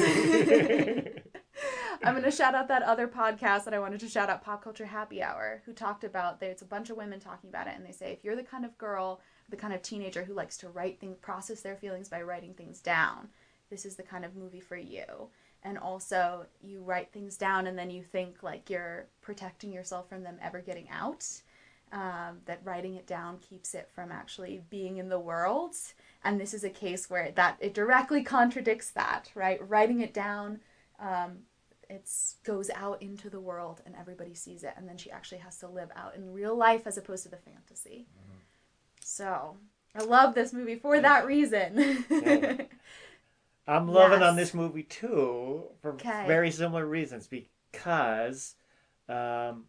I'm going to shout out that other podcast that I wanted to shout out, Pop Culture Happy Hour, who talked about, it's a bunch of women talking about it, and they say, if you're the kind of girl, the kind of teenager who likes to write things, process their feelings by writing things down, this is the kind of movie for you. And also, you write things down and then you think like you're protecting yourself from them ever getting out. Um, that writing it down keeps it from actually being in the world. And this is a case where that it directly contradicts that, right? Writing it down, um, it goes out into the world and everybody sees it. And then she actually has to live out in real life as opposed to the fantasy. Mm-hmm. So, I love this movie for that reason. Yeah. I'm loving Yes. on this movie too for Okay. very similar reasons because um,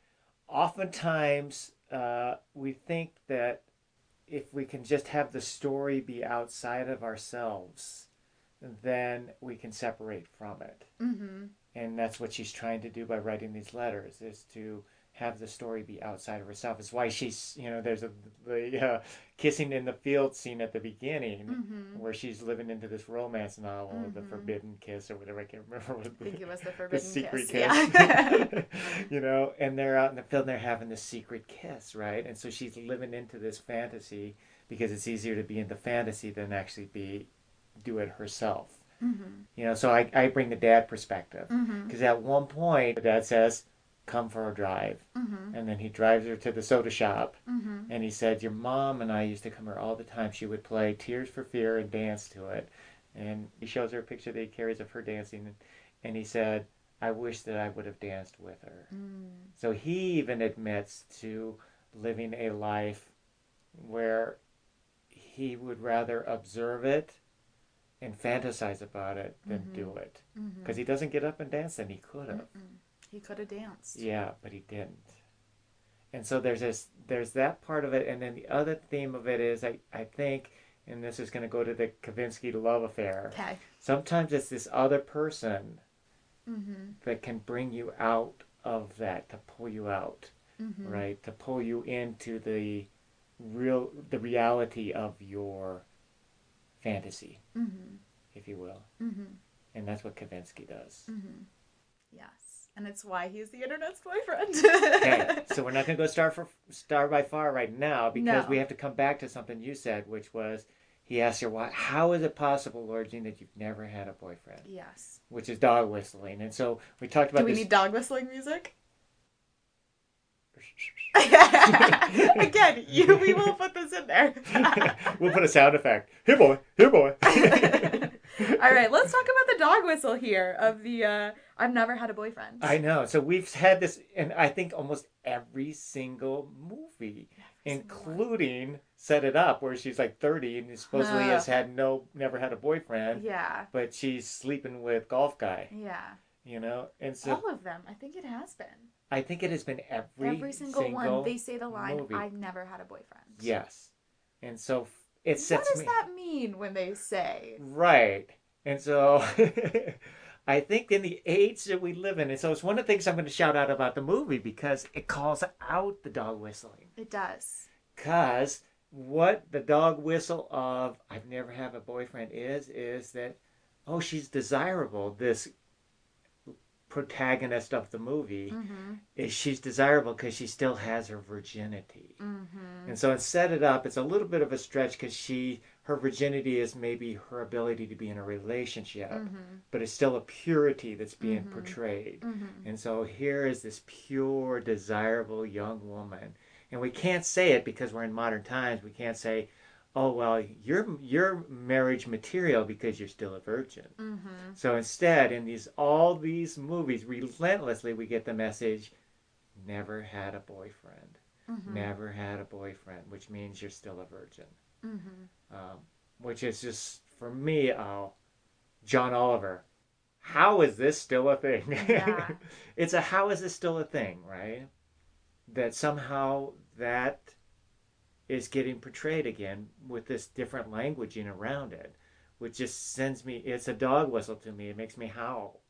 oftentimes uh, we think that if we can just have the story be outside of ourselves, then we can separate from it. Mm-hmm. And that's what she's trying to do by writing these letters, is to have the story be outside of herself. It's why she's, you know, there's a the uh, kissing in the field scene at the beginning, Mm-hmm. where she's living into this romance novel, Mm-hmm. the Forbidden Kiss or whatever. I can't remember what I think it was the the Forbidden secret Kiss. kiss. Yeah. You know, and they're out in the field and they're having this secret kiss, right? And so she's living into this fantasy because it's easier to be in the fantasy than actually be do it herself. Mm-hmm. You know, so I, I bring the dad perspective Mm-hmm. because at one point the dad says, come for a drive. Mm-hmm. And then he drives her to the soda shop. Mm-hmm. And he said, your mom and I used to come here all the time. She would play Tears for Fear and dance to it. And he shows her a picture that he carries of her dancing. And, and he said, I wish that I would have danced with her. Mm. So he even admits to living a life where he would rather observe it and fantasize about it than Mhm. do it. Mm-hmm. Because he doesn't get up and dance, and he could have. He could have danced. Yeah, but he didn't. And so there's this, there's that part of it, and then the other theme of it is, I, I think, and this is going to go to the Kavinsky love affair. Okay. Sometimes it's this other person Mm-hmm. that can bring you out of that, to pull you out, Mm-hmm. right? To pull you into the real, the reality of your fantasy, Mm-hmm. if you will. Mm-hmm. And that's what Kavinsky does. Mm-hmm. Yes. And it's why he's the internet's boyfriend. Okay, so we're not going to go star for star by far right now because No. we have to come back to something you said, which was he asked her, "Why? How is it possible, Lord Jean, that you've never had a boyfriend?" Yes. Which is dog whistling, and so we talked about Do we this. need dog whistling music? Again, you, we will put this in there. We'll put a sound effect. Here, boy. Here, boy. All right, let's talk about the dog whistle here of the uh, I've never had a boyfriend. I know. So we've had this, and I think almost every single movie including Set It Up, where she's like thirty and supposedly Huh. has had no, never had a boyfriend, Yeah. but she's sleeping with golf guy, Yeah. you know? And so All of them. I think it has been. I think it has been every, Every single, one. They say the line, movie. I've never had a boyfriend. Yes. And so it What sets does me... that mean when they say? Right. And so I think in the age that we live in, and so it's one of the things I'm going to shout out about the movie because it calls out the dog whistling. It does. Because what the dog whistle of I've never had a boyfriend is, is that, oh, she's desirable. This protagonist of the movie Mm-hmm. is she's desirable because she still has her virginity. Mm-hmm. And so in Set It Up, it's a little bit of a stretch because she, her virginity is maybe her ability to be in a relationship, Mm-hmm. but it's still a purity that's being Mhm. portrayed. Mm-hmm. And so here is this pure, desirable young woman. And we can't say it because we're in modern times. We can't say, oh, well, you're, you're marriage material because you're still a virgin. Mm-hmm. So instead, in these all these movies, relentlessly we get the message, never had a boyfriend. Mm-hmm. Never had a boyfriend, which means you're still a virgin. Mm-hmm. Um, which is just, for me, oh, John Oliver. How is this still a thing? Yeah. It's a how is this still a thing, right? That somehow that is getting portrayed again with this different languaging around it, which just sends me, it's a dog whistle to me. It makes me howl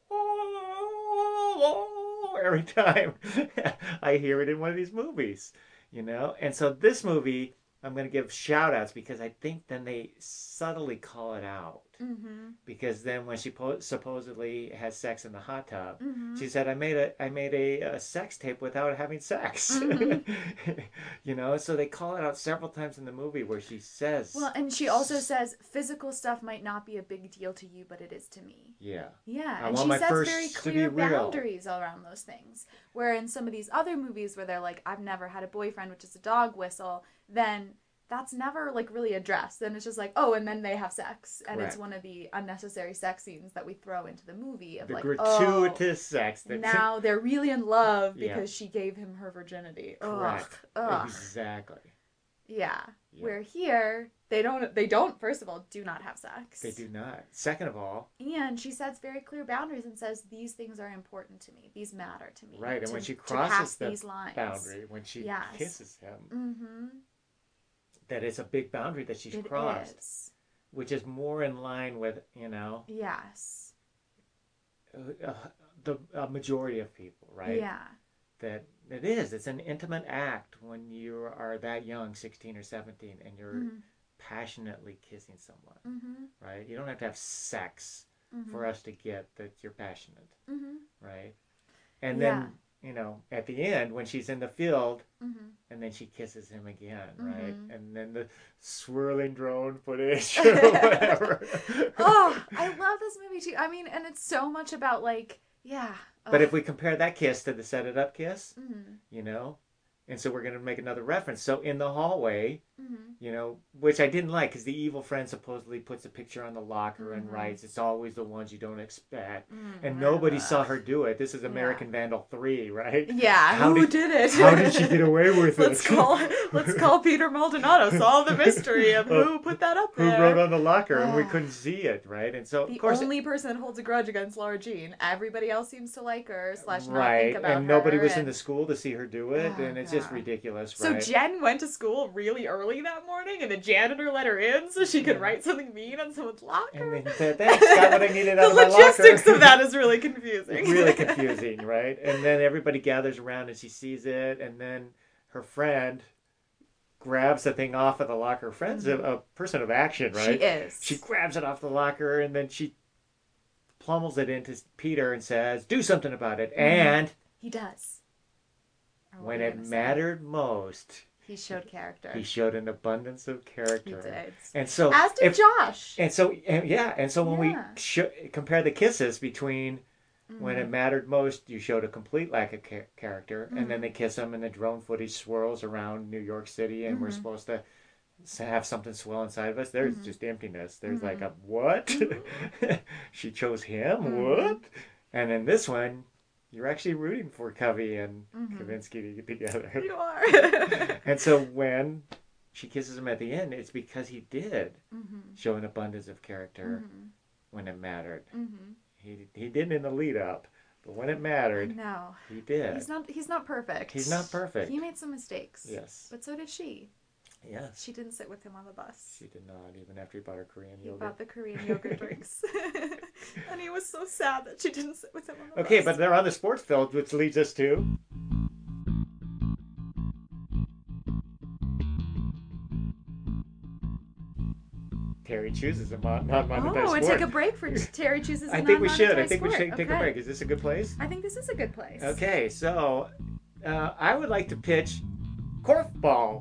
every time I hear it in one of these movies, you know? And so this movie, I'm going to give shout outs because I think then they subtly call it out. Mm-hmm. Because then when she po- supposedly has sex in the hot tub, Mm-hmm. she said, I made a I made a, a sex tape without having sex. Mhm. You know, so they call it out several times in the movie where she says, Well, and she also says physical stuff might not be a big deal to you, but it is to me. yeah. Yeah, I and want she my sets first very to clear be real. boundaries around those things. Where in some of these other movies where they're like, I've never had a boyfriend, which is a dog whistle, then that's never like really addressed. Then it's just like, oh, and then they have sex, and it's Correct. one of the unnecessary sex scenes that we throw into the movie of The like, gratuitous sex. oh, That now they're really in love Yeah. because she gave him her virginity. Correct. Ugh, ugh. Exactly. Yeah. Yeah. Where here they don't they don't first of all do not have sex. They do not. Second of all, And she sets very clear boundaries and says these things are important to me. These matter to me. right, and to- when she to crosses pass the these lines. boundary, when she Yes. kisses him, Mm-hmm. that it's a big boundary that she's It crossed, is. which is more in line with, you know, Yes. uh, the a majority of people, right? Yeah. That it is. It's an intimate act when you are that young, sixteen or seventeen, and you're Mm-hmm. passionately kissing someone, Mm-hmm. right? You don't have to have sex Mm-hmm. for us to get that you're passionate, Mm-hmm. right? And Yeah. then, you know, at the end, when she's in the field, Mm-hmm. and then she kisses him again, right? Mhm. And then the swirling drone footage or whatever. Oh, I love this movie too. I mean, and it's so much about like, yeah. But if we compare that kiss to the Set It Up kiss, Mm-hmm. you know, and so we're going to make another reference. So in the hallway, Mm-hmm. you know, which I didn't like because the evil friend supposedly puts a picture on the locker and Mhm. writes, it's always the ones you don't expect. Mm-hmm. And nobody saw her do it. This is American Vandal three, right? Yeah, How who did- did, it? How did she get away with let's it? call let's call Peter Maldonado, solve the mystery of who put that up Who there. wrote on the locker and we Oh. couldn't see it, right? And so, The of course, only person that holds a grudge against Laura Jean. Everybody else seems to like her slash not right, think about and nobody her, was in and- the school to see her do it, Oh, and it's just God. ridiculous, So right? Jen went to school really early that morning, and the janitor let her in so she could write something mean on someone's locker. and then said, thanks, got what I needed the out of my logistics locker. of that is really confusing. really confusing, right? And then everybody gathers around and she sees it, and then her friend grabs the thing off of the locker. Her friend's a, a person of action, right? She is. She grabs it off the locker, and then she plummels it into Peter and says, do something about it. Mhm. And He does. Or what when were you it gonna say? mattered most, he showed character. he showed an abundance of He character. did. And so, As did if, Josh. and so, and yeah, and so when Yeah. we sh- compare the kisses between when Mhm. it mattered most, you showed a complete lack of ca- character, and then Mhm. they kiss him, and the drone footage swirls around New York City, and we're Mhm. supposed to s- have something swell inside of us. There's Mhm. just emptiness. There's like Mhm. a what? Mhm. She chose him. Mhm. What? And then this one, you're actually rooting for Covey and Mhm. Kavinsky to get together. You are. And so when she kisses him at the end, it's because he did Mhm. show an abundance of character Mhm. when it mattered. Mhm. He he didn't in the lead up, but when it mattered, No, he did. he's not. He's not perfect. He's not perfect. He made some mistakes. Yes. But so did she. Yes. She didn't sit with him on the bus. She did not, even after he bought her Korean He yogurt. bought the Korean yogurt drinks. And he was so sad that she didn't sit with him on the Okay, bus. but they're on the sports field, which leads us to Terry chooses a mon- non-monetized Oh, sport. and take a break for Terry chooses a I think we should. I non-monetized think we sport. should take a Okay. break. Is this a good place? I think this is a good place. Okay, so uh, I would like to pitch korfball.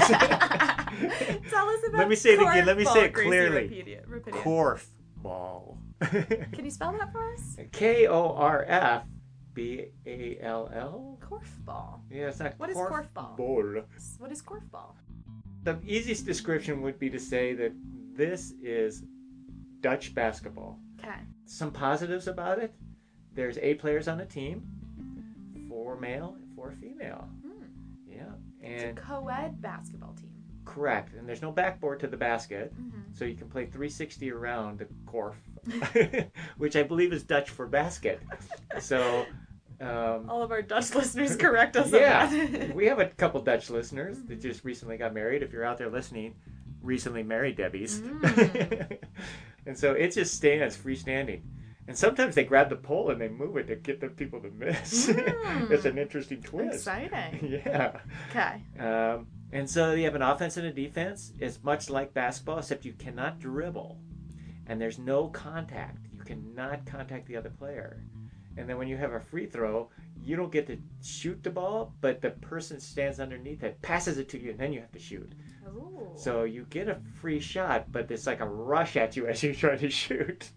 Tell us about Let me say it again. Let me say it korfball, Gracie clearly. Rapidia- Rapidia. Korfball. Can you spell that for us? K O R F B A L L. Korfball. Yeah, it's not What is korfball? korfball. What is korfball? The easiest description would be to say that this is Dutch basketball. Okay. Some positives about it. There's eight players on a team, four male and four female. Hmm. Yeah, It's a and co-ed basketball team. correct. And there's no backboard to the basket, Mm-hmm. so you can play three sixty around the korf, which I believe is Dutch for basket. So, um, All of our Dutch listeners correct us yeah, on that. we have a couple Dutch listeners that just recently got married. If you're out there listening, recently married Debbie's. Mm. And so it just stands freestanding. And sometimes they grab the pole and they move it to get the people to miss. Mm. It's an interesting twist. Exciting. Yeah. Okay. Um, and so you have an offense and a defense. It's much like basketball, except you cannot dribble. And there's no contact. You cannot contact the other player. And then when you have a free throw, you don't get to shoot the ball, but the person stands underneath it, passes it to you, and then you have to shoot. Ooh. So you get a free shot, but it's like a rush at you as you try to shoot.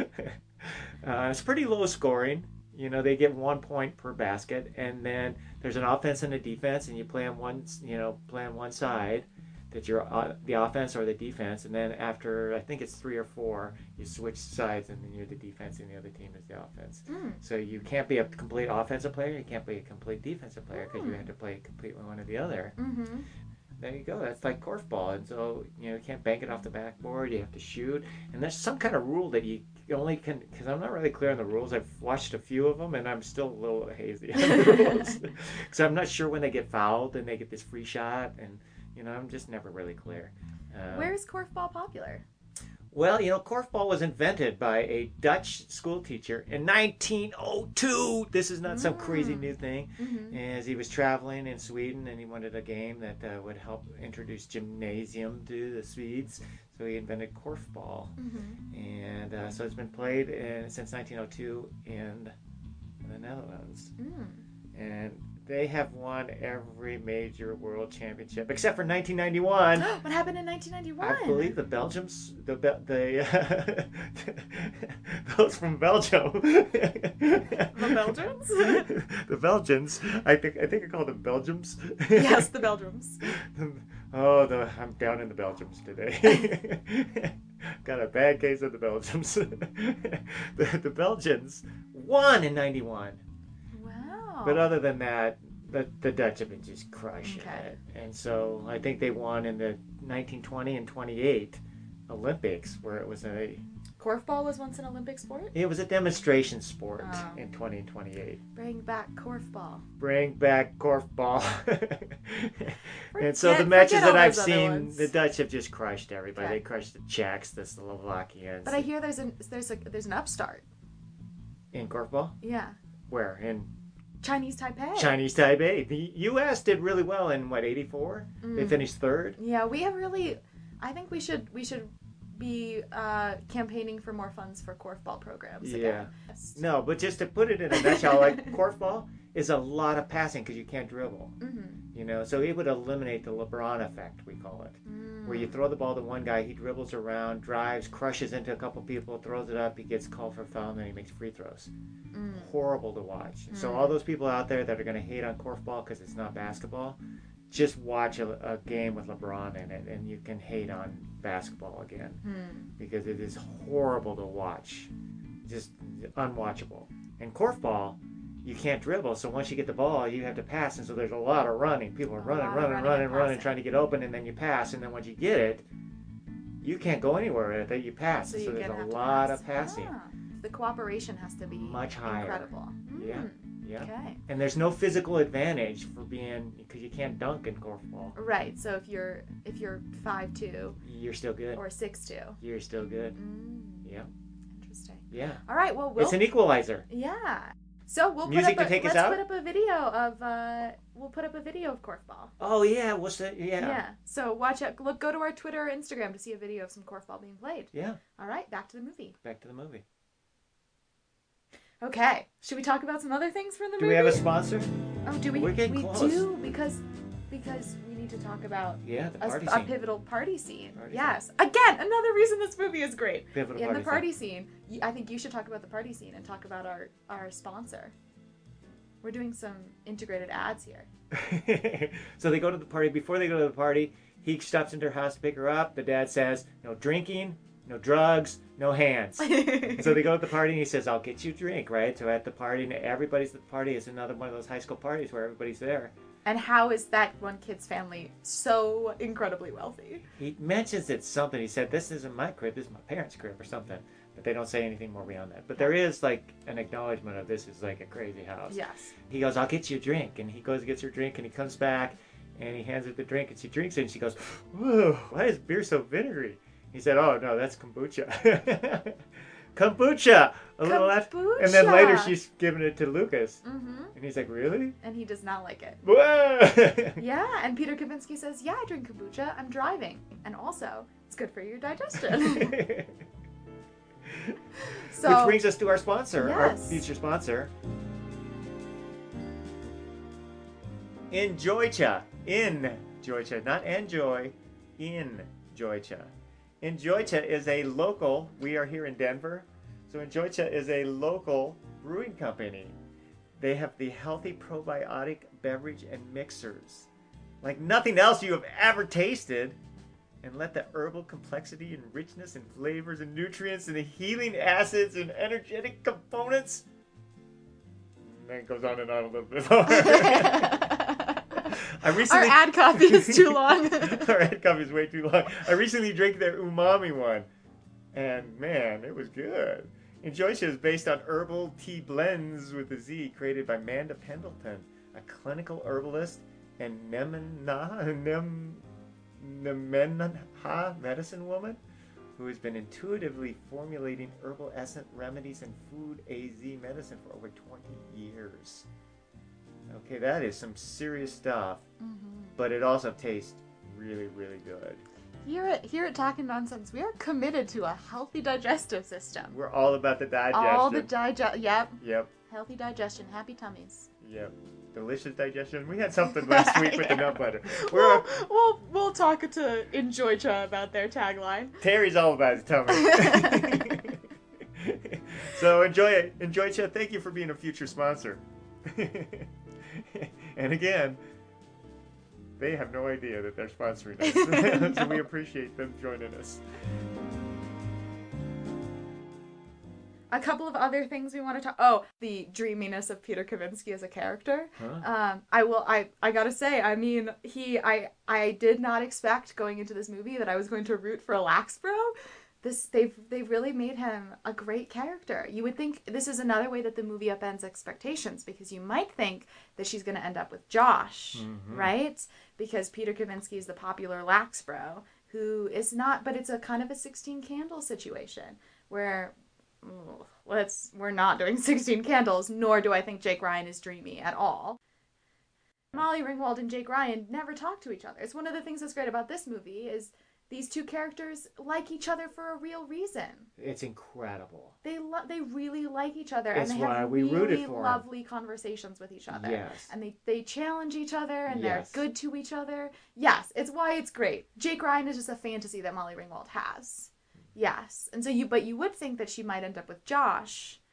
uh, it's pretty low scoring. You know, they get one point per basket, and then there's an offense and a defense, and you play on one, you know, play on one side, that you're uh, the offense or the defense, and then after I think it's three or four, you switch sides, and then you're the defense, and the other team is the offense. Mm. So you can't be a complete offensive player, you can't be a complete defensive player because you Mm. have to play completely one or the other. Mm-hmm. There you go. That's like korfball, and so you know you can't bank it off the backboard. You have to shoot, and there's some kind of rule that you only can. Because I'm not really clear on the rules. I've watched a few of them, and I'm still a little hazy on the rules. Because I'm not sure when they get fouled and they get this free shot, and you know I'm just never really clear. Um, Where is korfball popular? Well, you know, korfball was invented by a Dutch school teacher in nineteen oh two. This is not some crazy Mm. new thing. Mm-hmm. As he was traveling in Sweden and he wanted a game that uh, would help introduce gymnasium to the Swedes, so he invented korfball. Mm-hmm. And uh, so it's been played in, since nineteen oh two in the Netherlands. Mm. And they have won every major world championship except for nineteen ninety-one. What happened in nineteen ninety-one? I believe the Belgians, the Be- the uh, those from Belgium, the Belgians? the Belgians. I think I think I call them Belgiums. Yes, the Belgians. Oh, the I'm down in the Belgiums today. Got a bad case of the Belgiums. the, the Belgians won in ninety-one. Wow. But other than that, the, the Dutch have been just crushing Okay. it. And so I think they won in the nineteen twenty and twenty-eight Olympics, where it was a korfball was once an Olympic sport? it was a demonstration sport Oh. in twenty and twenty-eight. Bring back korfball. Bring back korfball. And so the Forget- matches forget all that I've those other seen, ones. the Dutch have just crushed everybody. Okay. They crushed the Czechs, the Slovakians. But I hear there's an there's a there's an upstart. in korfball, Yeah. where in Chinese Taipei. Chinese Taipei, the U S did really well in what eighty-four. They Mm. finished third. Yeah, we have really. I think we should we should be uh, campaigning for more funds for korfball programs. Yeah. Again. No, but just to put it in a nutshell, like korfball is a lot of passing because you can't dribble. Mm-hmm. You know, so it would eliminate the LeBron effect, we call it, Mm. where you throw the ball to one guy, he dribbles around, drives, crushes into a couple people, throws it up, he gets called for a foul, and then he makes free throws. Mm. Horrible to watch. So Mm. all those people out there that are going to hate on korfball because it's not basketball, just watch a, a game with LeBron in it, and you can hate on basketball again Mm. because it is horrible to watch, just unwatchable. And korfball, you can't dribble. So once you get the ball, you have to pass. And so there's a lot of running. People are A running, lot of running, running running, and running, passing. trying to get open, and then you pass. And then once you get it, you can't go anywhere with it. You pass. So So, you there's get a have to lot pass. of passing. Ah, the cooperation has to be Much higher. incredible. Yeah. Mm, Yeah. Okay. And there's no physical advantage for being, because you can't dunk in korfball. Right. So if you're if you're five two You're still good. or six two. You're still good. Mm, Yeah. interesting. Yeah. All right. Well, we'll It's an equalizer. yeah. So we'll Music put to up a, take us let's out? put up a video of uh we'll put up a video of korfball. Oh, yeah. What's that? Yeah. Yeah. So watch out. Look, go to our Twitter or Instagram to see a video of some korfball being played. Yeah. All right. Back to the movie. Back to the movie. Okay. Should we talk about some other things from the Do movie? we have a sponsor? Oh, do we? We're getting we close. do because because we need to talk about Yeah, the a, party a scene. pivotal party scene. Party yes. Again, another reason this movie is great. Pivotal In party the party scene, y- I think you should talk about the party scene and talk about our our sponsor. We're doing some integrated ads here. scene. So they go to the party. Before they go to the party, he stops into her house to pick her up. The dad says, no drinking, no drugs, no hands. So they go to the party and he says, I'll get you a drink, right? So at the party, and everybody's at the party. It's another one of those high school parties where everybody's there. And how is that one kid's family so incredibly wealthy? He mentions it's something. He said, this isn't my crib, this is my parents' crib or something. But they don't say anything more beyond that. But there is like an acknowledgement of this is like a crazy house. Yes. He goes, I'll get you a drink. And he goes and gets her a drink and he comes back and he hands her the drink and she drinks it and she goes, whoa, why is beer so vinegary? He said, oh, no, that's kombucha. Kombucha! A little after. And then later Kombucha. she's giving it to Lucas. Mm-hmm. And he's like, really? And he does not like it. Whoa! Yeah, and Peter Kavinsky says, yeah, I drink kombucha. I'm driving. And also, it's good for your digestion. So, Which brings us to our sponsor, our Yes. future sponsor. Enjoycha. In Joycha. Not enjoy. In Joycha. Enjoycha is a local, we are here in Denver, so Enjoycha is a local brewing company. They have the healthy probiotic beverage and mixers. Like nothing else you have ever tasted. And let the herbal complexity and richness and flavors and nutrients and the healing acids and energetic components. And then it goes on and on a little bit more. I our recently ad copy is too long. Our ad copy is way too long. I recently drank their umami one, and man, it was good. Enjoycha is based on herbal tea blends with a Z, created by Manda Pendleton, a clinical herbalist and Nemena Nem Nemenha medicine woman who has been intuitively formulating herbal essence remedies and food A Z medicine for over twenty years. Okay, that is some serious stuff, Mm-hmm. but it also tastes really, really good. Here at here at Talking Nonsense, we are committed to a healthy digestive system. We're all about the digestion. All the digest, yep, Yep, healthy digestion, happy tummies. yep. Delicious digestion. We had something last week with the nut butter. We're We'll, we'll we'll talk to Enjoycha about their tagline. Terry's all about his tummy. So enjoy it. Enjoy Chet. Thank you for being a future sponsor. And again, they have no idea that they're sponsoring us. So we appreciate them joining us. A couple of other things we want to talk. Oh, the dreaminess of Peter Kavinsky as a character. Huh? Um, I will. I I gotta say. I mean, he. I I did not expect going into this movie that I was going to root for Laxbro. This they've they've really made him a great character. You would think this is another way that the movie upends expectations, because you might think that she's going to end up with Josh, Mhm. right? Because Peter Kavinsky is the popular Laxbro who is not, but it's a kind of a sixteen candle situation where ooh, let's we're not doing sixteen candles, nor do I think Jake Ryan is dreamy at all. Molly Ringwald and Jake Ryan never talk to each other. It's one of the things that's great about this movie is these two characters like each other for a real reason. It's incredible. They lo- they really like each other, That's and they why have we really rooted for 'em. lovely conversations with each other. Yes. And they, they challenge each other, and Yes. they're good to each other. Yes, it's why it's great. Jake Ryan is just a fantasy that Molly Ringwald has. Yes, and so you, but you would think that she might end up with Josh,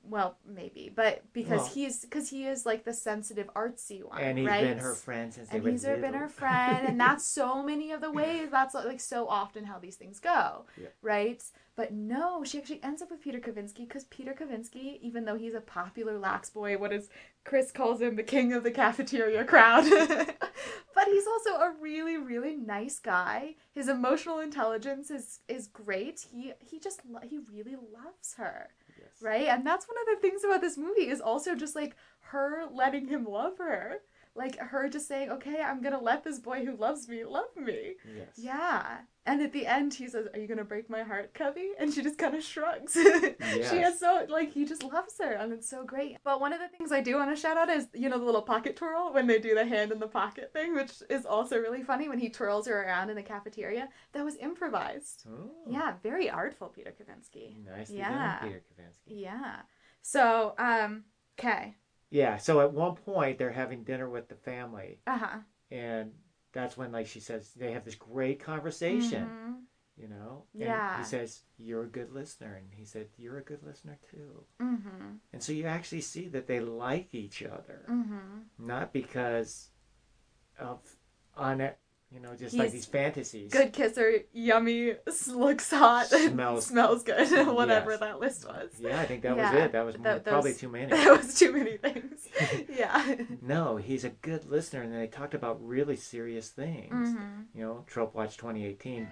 well, maybe, but because Well- he's because he is like the sensitive, artsy one, And he's right? been her friend since they and were he's been little. her friend, and that's so many of the ways. That's like so often how these things go, Yeah. right? But no, she actually ends up with Peter Kavinsky because Peter Kavinsky, even though he's a popular lax boy, what is Chris calls him the king of the cafeteria crowd, but he's also a really, really nice guy. His emotional intelligence is is great. He he just lo- he really loves her. Yes. Right? And that's one of the things about this movie is also just like her letting him love her. Like her just saying, okay, I'm going to let this boy who loves me love me. Yes. Yeah. And at the end, he says, are you going to break my heart, Cubby? And she just kind of shrugs. Yes. She is so, like, he just loves her. And it's so great. But one of the things I do want to shout out is, you know, the little pocket twirl when they do the hand in the pocket thing, which is also really funny when he twirls her around in the cafeteria. That was improvised. Oh. Yeah, very artful, Peter Kavinsky. Nicely Yeah. done, Peter Kavinsky. Yeah. So, um, okay. Yeah, so at one point they're having dinner with the family, Uh-huh. and that's when, like she says, they have this great conversation, Mhm. you know? And Yeah. he says, you're a good listener, and he said, you're a good listener too. Mhm. And so you actually see that they like each other, Mhm. not because of, on it, you know, just like He's these fantasies. Good kisser, yummy, s- looks hot, Smells- smells good, whatever Yes. that list was. Yeah, I think that Yeah, was it. That was more, that- probably those- too many. That was too many things. Yeah. No, he's a good listener, and they talked about really serious things. Mhm. You know, Trope Watch twenty eighteen.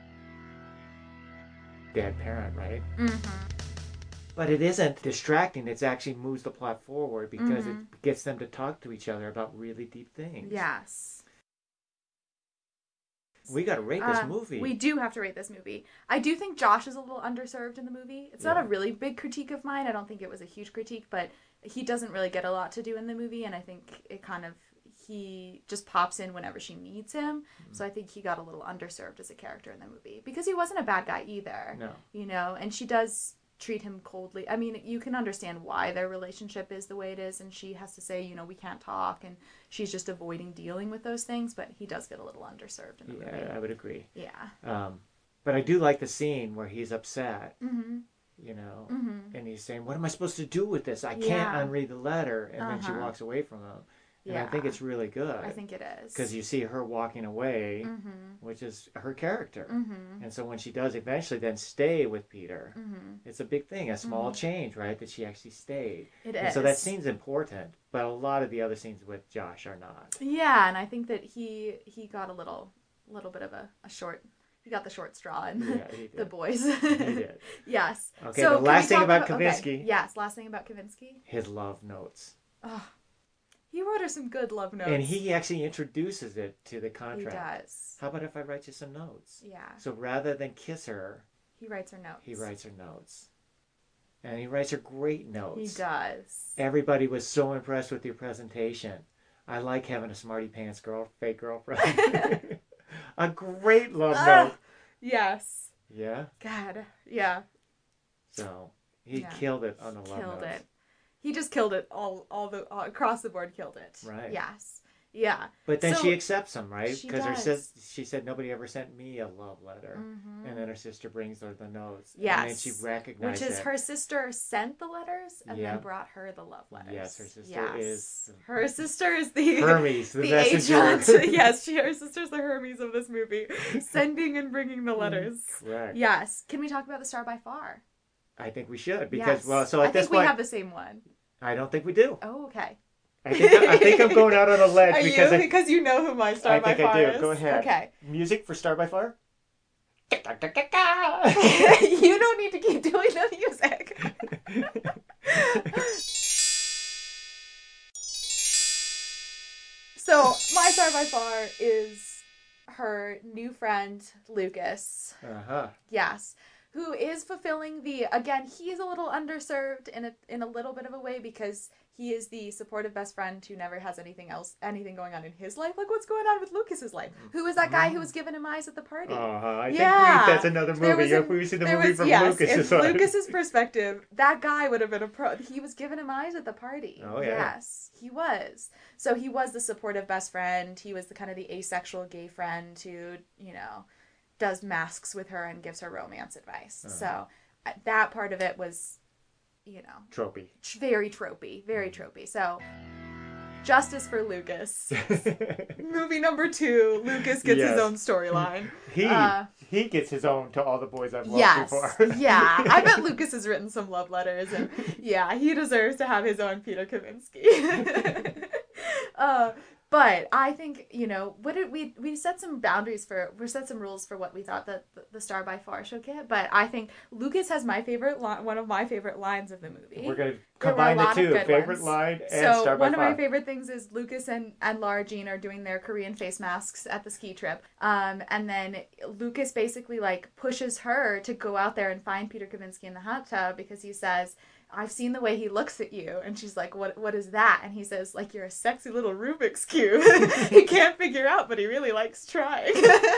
Dead parent, right? Mhm. But it isn't distracting. It actually moves the plot forward because Mhm. it gets them to talk to each other about really deep things. Yes. We got to rate this Um, movie. We do have to rate this movie. I do think Josh is a little underserved in the movie. It's not Yeah. a really big critique of mine. I don't think it was a huge critique, but he doesn't really get a lot to do in the movie, and I think it kind of he just pops in whenever she needs him. Mm-hmm. So I think he got a little underserved as a character in the movie because he wasn't a bad guy either. No. You know, and she does treat him coldly. I mean, you can understand why their relationship is the way it is, and she has to say, you know, we can't talk, and she's just avoiding dealing with those things, but he does get a little underserved in the movie. Yeah, I would agree. Yeah. Um, but I do like the scene where he's upset, Mm-hmm. you know, Mm-hmm. and he's saying, what am I supposed to do with this? I can't Yeah. unread the letter. And then she Uh-huh. walks away from him. And Yeah. I think it's really good. I think it is. Because you see her walking away, Mm-hmm. which is her character. Mm-hmm. And so when she does eventually then stay with Peter, Mm-hmm. it's a big thing, a small change, right? That she actually stayed. It And is. so that scene's important, but a lot of the other scenes with Josh are not. Yeah, and I think that he he got a little little bit of a, a short. He got the short straw in Yeah, he did. the boys. He did. Yes. Okay, So the can last we thing talk about okay, Kavinsky, Yes, last thing about Kavinsky. his love notes. Oh, he wrote her some good love notes. And he actually introduces it to the he contract. does. How about if I write you some notes? Yeah, So rather than kiss her, he writes her notes. he writes her notes. And he writes her great notes. He does. Everybody was so impressed with your presentation. I like having a smarty pants girl, fake girlfriend. A great love Ah, note. yes. Yeah. God. Yeah. So he Yeah. killed it on the love Killed notes. it. He just killed it all, all the all, across the board. Killed it. Right. Yes. Yeah. But then So- she accepts him, right? She Because her does. sis, she said nobody ever sent me a love letter, Mhm. and then her sister brings her the notes. Yes. And then she recognizes Which is it. her sister sent the letters and Yeah. then brought her the love letters. Yes, her sister Yes. is the- her sister is the Hermes, the, the messenger. agent. Yes, she her sister's the Hermes of this movie, sending and bringing the letters. Correct. Yes. Can we talk about the Star by Far? I think we should because Yes. well, so I at this think we point, have the same one. I don't think we do. Oh, okay. I think I think I'm going out on a ledge Are because you? I, Because you know who my Star I by think Far I do. is. Go ahead. Okay. Music for Star by Far. You don't need to keep doing the music. So, my Star by Far is her new friend, Lucas. Uh huh. Yes. Who is fulfilling the, again, he's a little underserved in a in a little bit of a way because he is the supportive best friend who never has anything else, anything going on in his life. Like what's going on with Lucas's life? Who is that guy who was giving him eyes at the party? Uh huh. I Yeah. think we, that's another There movie. was If a- we see the there movie was- from yes, Lucas's in side. Lucas's perspective, that guy would have been a pro. He was giving him eyes at the party. Oh, yeah. Yes, he was. So he was the supportive best friend. He was the kind of the asexual gay friend who, you know, does masks with her and gives her romance advice. Uh-huh. So uh, that part of it was you know, Tropey. very tropey, very tropey. So, justice for Lucas. Movie number two, Lucas gets Yes. his own storyline. He Uh, he gets his own To All the Boys I've Loved Yes, Before. yeah. I bet Lucas has written some love letters, and yeah, he deserves to have his own Peter Kavinsky. uh, but I think, you know, what did we we set some boundaries for we set some rules for what we thought that the, the Star by Far should get. But I think Lucas has my favorite li- one of my favorite lines of the movie. We're gonna There were a combine the lot of two, good favorite ones. line and So Star by one of Far. my favorite things is Lucas and, and Lara Jean are doing their Korean face masks at the ski trip. Um, and then Lucas basically like pushes her to go out there and find Peter Kavinsky in the hot tub because he says, I've seen the way he looks at you. And she's like, what what is that? And he says, like, you're a sexy little Rubik's Cube. He can't figure out, but he really likes trying.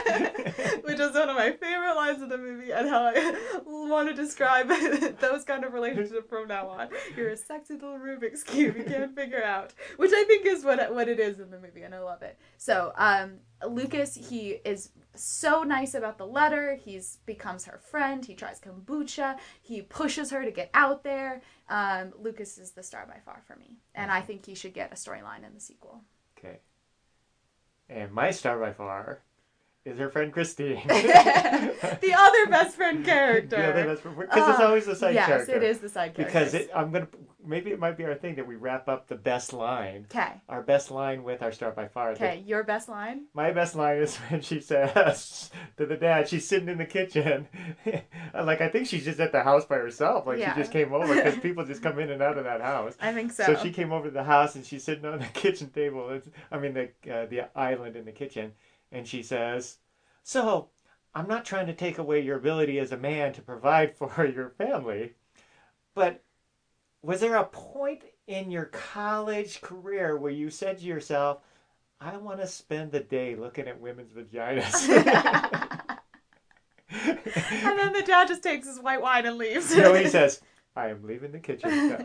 Which is one of my favorite lines of the movie and how I want to describe those kind of relationships from now on. You're a sexy little Rubik's Cube you can't figure out. Which I think is what what it is in the movie, and I love it. So, um, Lucas, he is so nice about the letter. He's becomes her friend. He tries kombucha. He pushes her to get out there. Um, Lucas is the Star by Far for me, and I think he should get a storyline in the sequel. Okay. And my Star by Far is her friend Christine. The other best friend character. The other best friend, because it's Uh, always the side yes, character. it is the side character. Because it, I'm gonna maybe it might be our thing that we wrap up the best line. Okay. Our best line with our Star by Far. Okay, your best line? My best line is when she says to the dad, she's sitting in the kitchen. Like, I think she's just at the house by herself. Like, Yeah. she just came over because people just come in and out of that house. I think so. So she came over to the house and she's sitting on the kitchen table. It's, I mean, the, uh, the island in the kitchen. And she says, so, I'm not trying to take away your ability as a man to provide for your family, but was there a point in your college career where you said to yourself, I want to spend the day looking at women's vaginas? And then the dad just takes his white wine and leaves. No, he says, I am leaving the kitchen.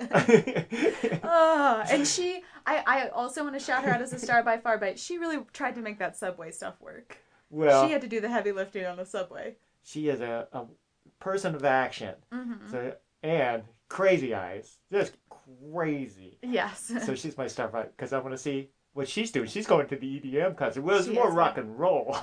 Oh, and she, I, I also want to shout her out as a Star by Far, but she really tried to make that subway stuff work. Well, She had to do the heavy lifting on the subway. she is a, a person of action. Mm-hmm. So, and crazy eyes. Just crazy. Yes. So she's my star because I want to see what she's doing. She's going to the E D M concert. Well, it's She more is, rock yeah. and roll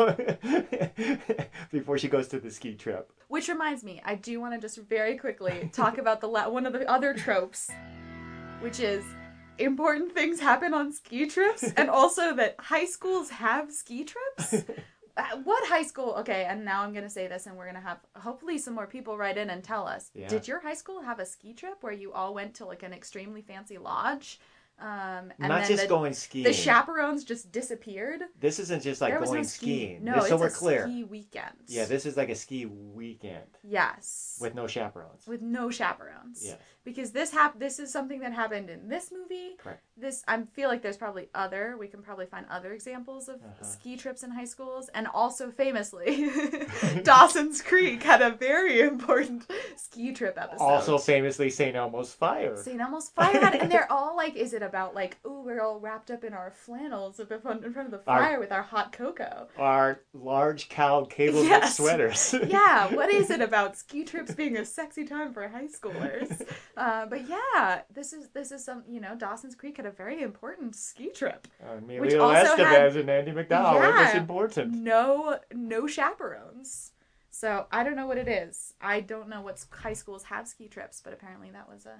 before she goes to the ski trip. Which reminds me, I do want to just very quickly talk about the la- one of the other tropes, which is important things happen on ski trips, and also that high schools have ski trips. Uh, What high school? Okay, and now I'm gonna say this, and we're gonna have hopefully some more people write in and tell us. Yeah. Did your high school have a ski trip where you all went to like an extremely fancy lodge? Um, and Not then just the, going skiing. the chaperones just disappeared. This isn't just like There was going no ski. skiing. No, Just it's so we're a clear. ski weekend. Yeah, this is like a ski weekend Yes. with no chaperones. With no chaperones. Yes. Because this hap- this is something that happened in this movie. Correct. This I feel like there's probably other we can probably find other examples of Uh-huh. ski trips in high schools, and also famously Dawson's Creek had a very important ski trip episode. Also famously Saint Elmo's Fire. Saint Elmo's Fire had, and they're all like, is it about like, ooh, we're all wrapped up in our flannels up in front in front of the Our- fire with our hot cocoa. Our large cow cable knit Yes. sweaters. Yeah, what is it about ski trips being a sexy time for high schoolers? Uh, but yeah, this is this is some you know Dawson's Creek had a very important ski trip. Uh, Which Emilio also Estevez had- and Andy McDowell. It was Yeah. important. No no chaperones. So I don't know what it is. I don't know what high schools have ski trips, but apparently that was a.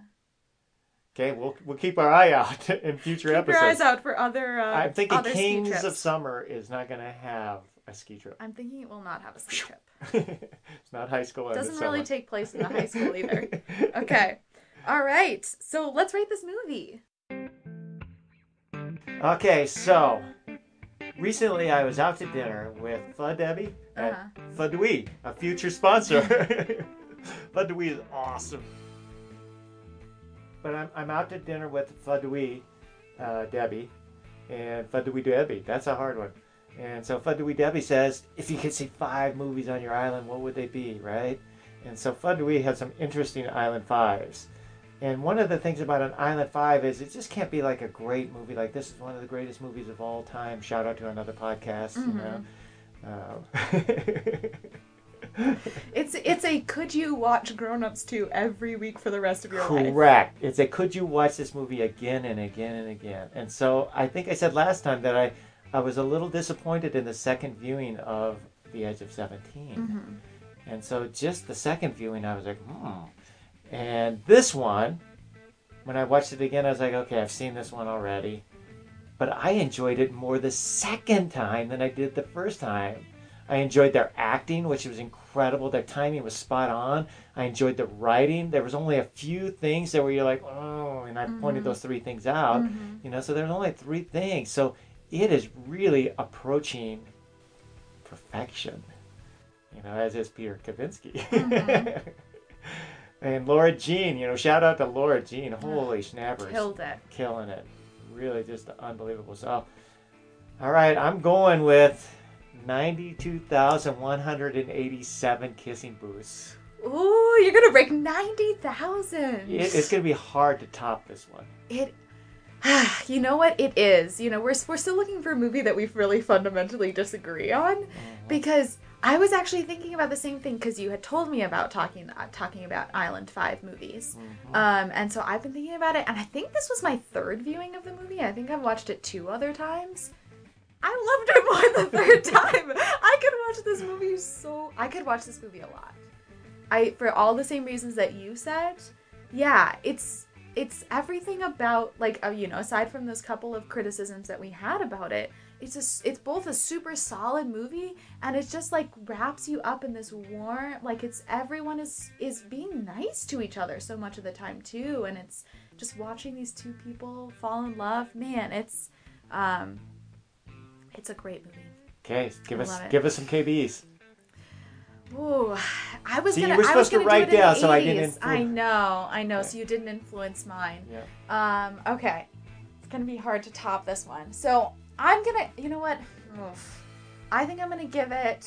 Okay, we'll we'll keep our eye out in future Keep episodes. your eyes out for other. Uh, I'm thinking other ski Kings trips. of Summer is not going to have a ski trip. I'm thinking it will not have a ski trip. It's not high school. and Doesn't it's really summer. take place in the high school either. Okay. All right. So let's rate this movie. Okay, so recently I was out to dinner with Fud Debbie at Uh-huh. Fudui, a future sponsor. Fudui is awesome. But I'm, I'm out to dinner with Fudui uh, Debbie and Fudui Debbie. That's a hard one. And so Fudui Debbie says, if you could see five movies on your island, what would they be, right? And so Fudui had some interesting island fives. And one of the things about an Island five is it just can't be like a great movie. Like, this is one of the greatest movies of all time. Shout out to another podcast, you know. Um, It's it's a could you watch Grown Ups two every week for the rest of your life? Correct. It's a could you watch this movie again and again and again? And so I think I said last time that I, I was a little disappointed in the second viewing of The Edge of seventeen. Mm-hmm. And so just the second viewing, I was like, hmm. And this one, when I watched it again, I was like, okay, I've seen this one already. But I enjoyed it more the second time than I did the first time. I enjoyed their acting, which was incredible. Their timing was spot on. I enjoyed the writing. There was only a few things that were you're like, oh, and I Mm-hmm. pointed those three things out. Mm-hmm. You know, so there's only three things. So it is really approaching perfection. You know, as is Peter Kavinsky. Mm-hmm. And Laura Jean, you know, shout out to Laura Jean. Holy snappers. Killed it. Killing it. Really just unbelievable. So, all right, I'm going with ninety-two thousand one hundred eighty-seven kissing booths. Ooh, you're gonna break ninety thousand. It, it's going to be hard to top this one. It, you know what it is. You know, we're we're still looking for a movie that we really fundamentally disagree on, Mm-hmm. because I was actually thinking about the same thing because you had told me about talking uh, talking about Island Five movies, Mm-hmm. um, and so I've been thinking about it, and I think this was my third viewing of the movie. I think I've watched it two other times. I loved it more the third time. I could watch this movie so I could watch this movie a lot. I for all the same reasons that you said. Yeah, it's it's everything about, like, uh, you know, aside from those couple of criticisms that we had about it, it's a, s- it's both a super solid movie, and it's just like wraps you up in this warm, like, it's everyone is is being nice to each other so much of the time too, and it's just watching these two people fall in love. Man, it's um it's a great movie. Okay, give I us love it. give us some K Bs. Ooh, I was See, you gonna. were I was supposed to gonna write do it in down, the so I eighties. didn't I influ- know, I know. Okay. So you didn't influence mine. Yeah. Um. Okay, it's gonna be hard to top this one. So I'm gonna. You know what? Oof. I think I'm gonna give it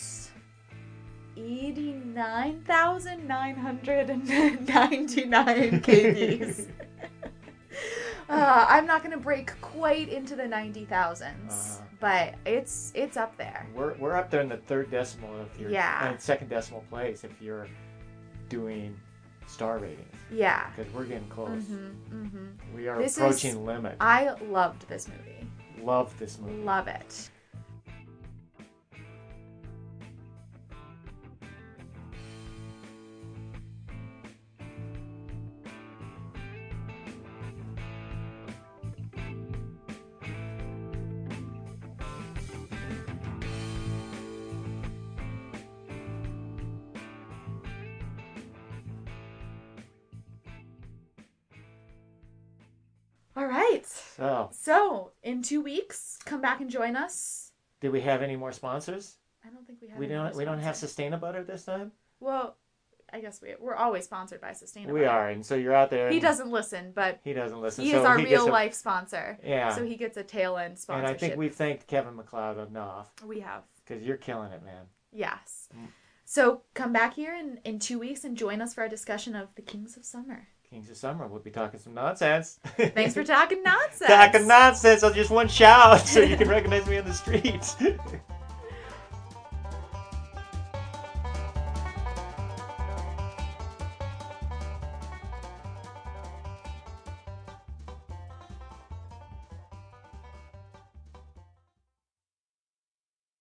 eighty-nine thousand nine hundred and ninety-nine K Bs. Uh, I'm not gonna break quite into the ninety thousands, Uh-huh. but it's it's up there. We're we're up there in the third decimal if you're Yeah. uh, second decimal place if you're doing star ratings, Yeah. because we're getting close. Mhm. Mhm. We are This is- approaching limit. I loved this movie. Love this movie. Love it. All right. So, So, in two weeks, come back and join us. do we have any more sponsors? I don't think we have. We any don't. more We don't have sponsors. Sustainabutter this time. Well, I guess we we're always sponsored by Sustainable. We are, and so you're out there. He and doesn't listen, but He doesn't listen. he so is our he gets real a- life sponsor. Yeah. So he gets a tail end and sponsorship. I think we've thanked Kevin McLeod enough we have. because you're killing it, man. Yes. Mm. So come back here in, in two weeks and join us for our discussion of the Kings of Summer. Kings of Summer. We'll be talking some nonsense. Thanks for talking nonsense. talking nonsense on just one shout, so you can recognize me on the streets.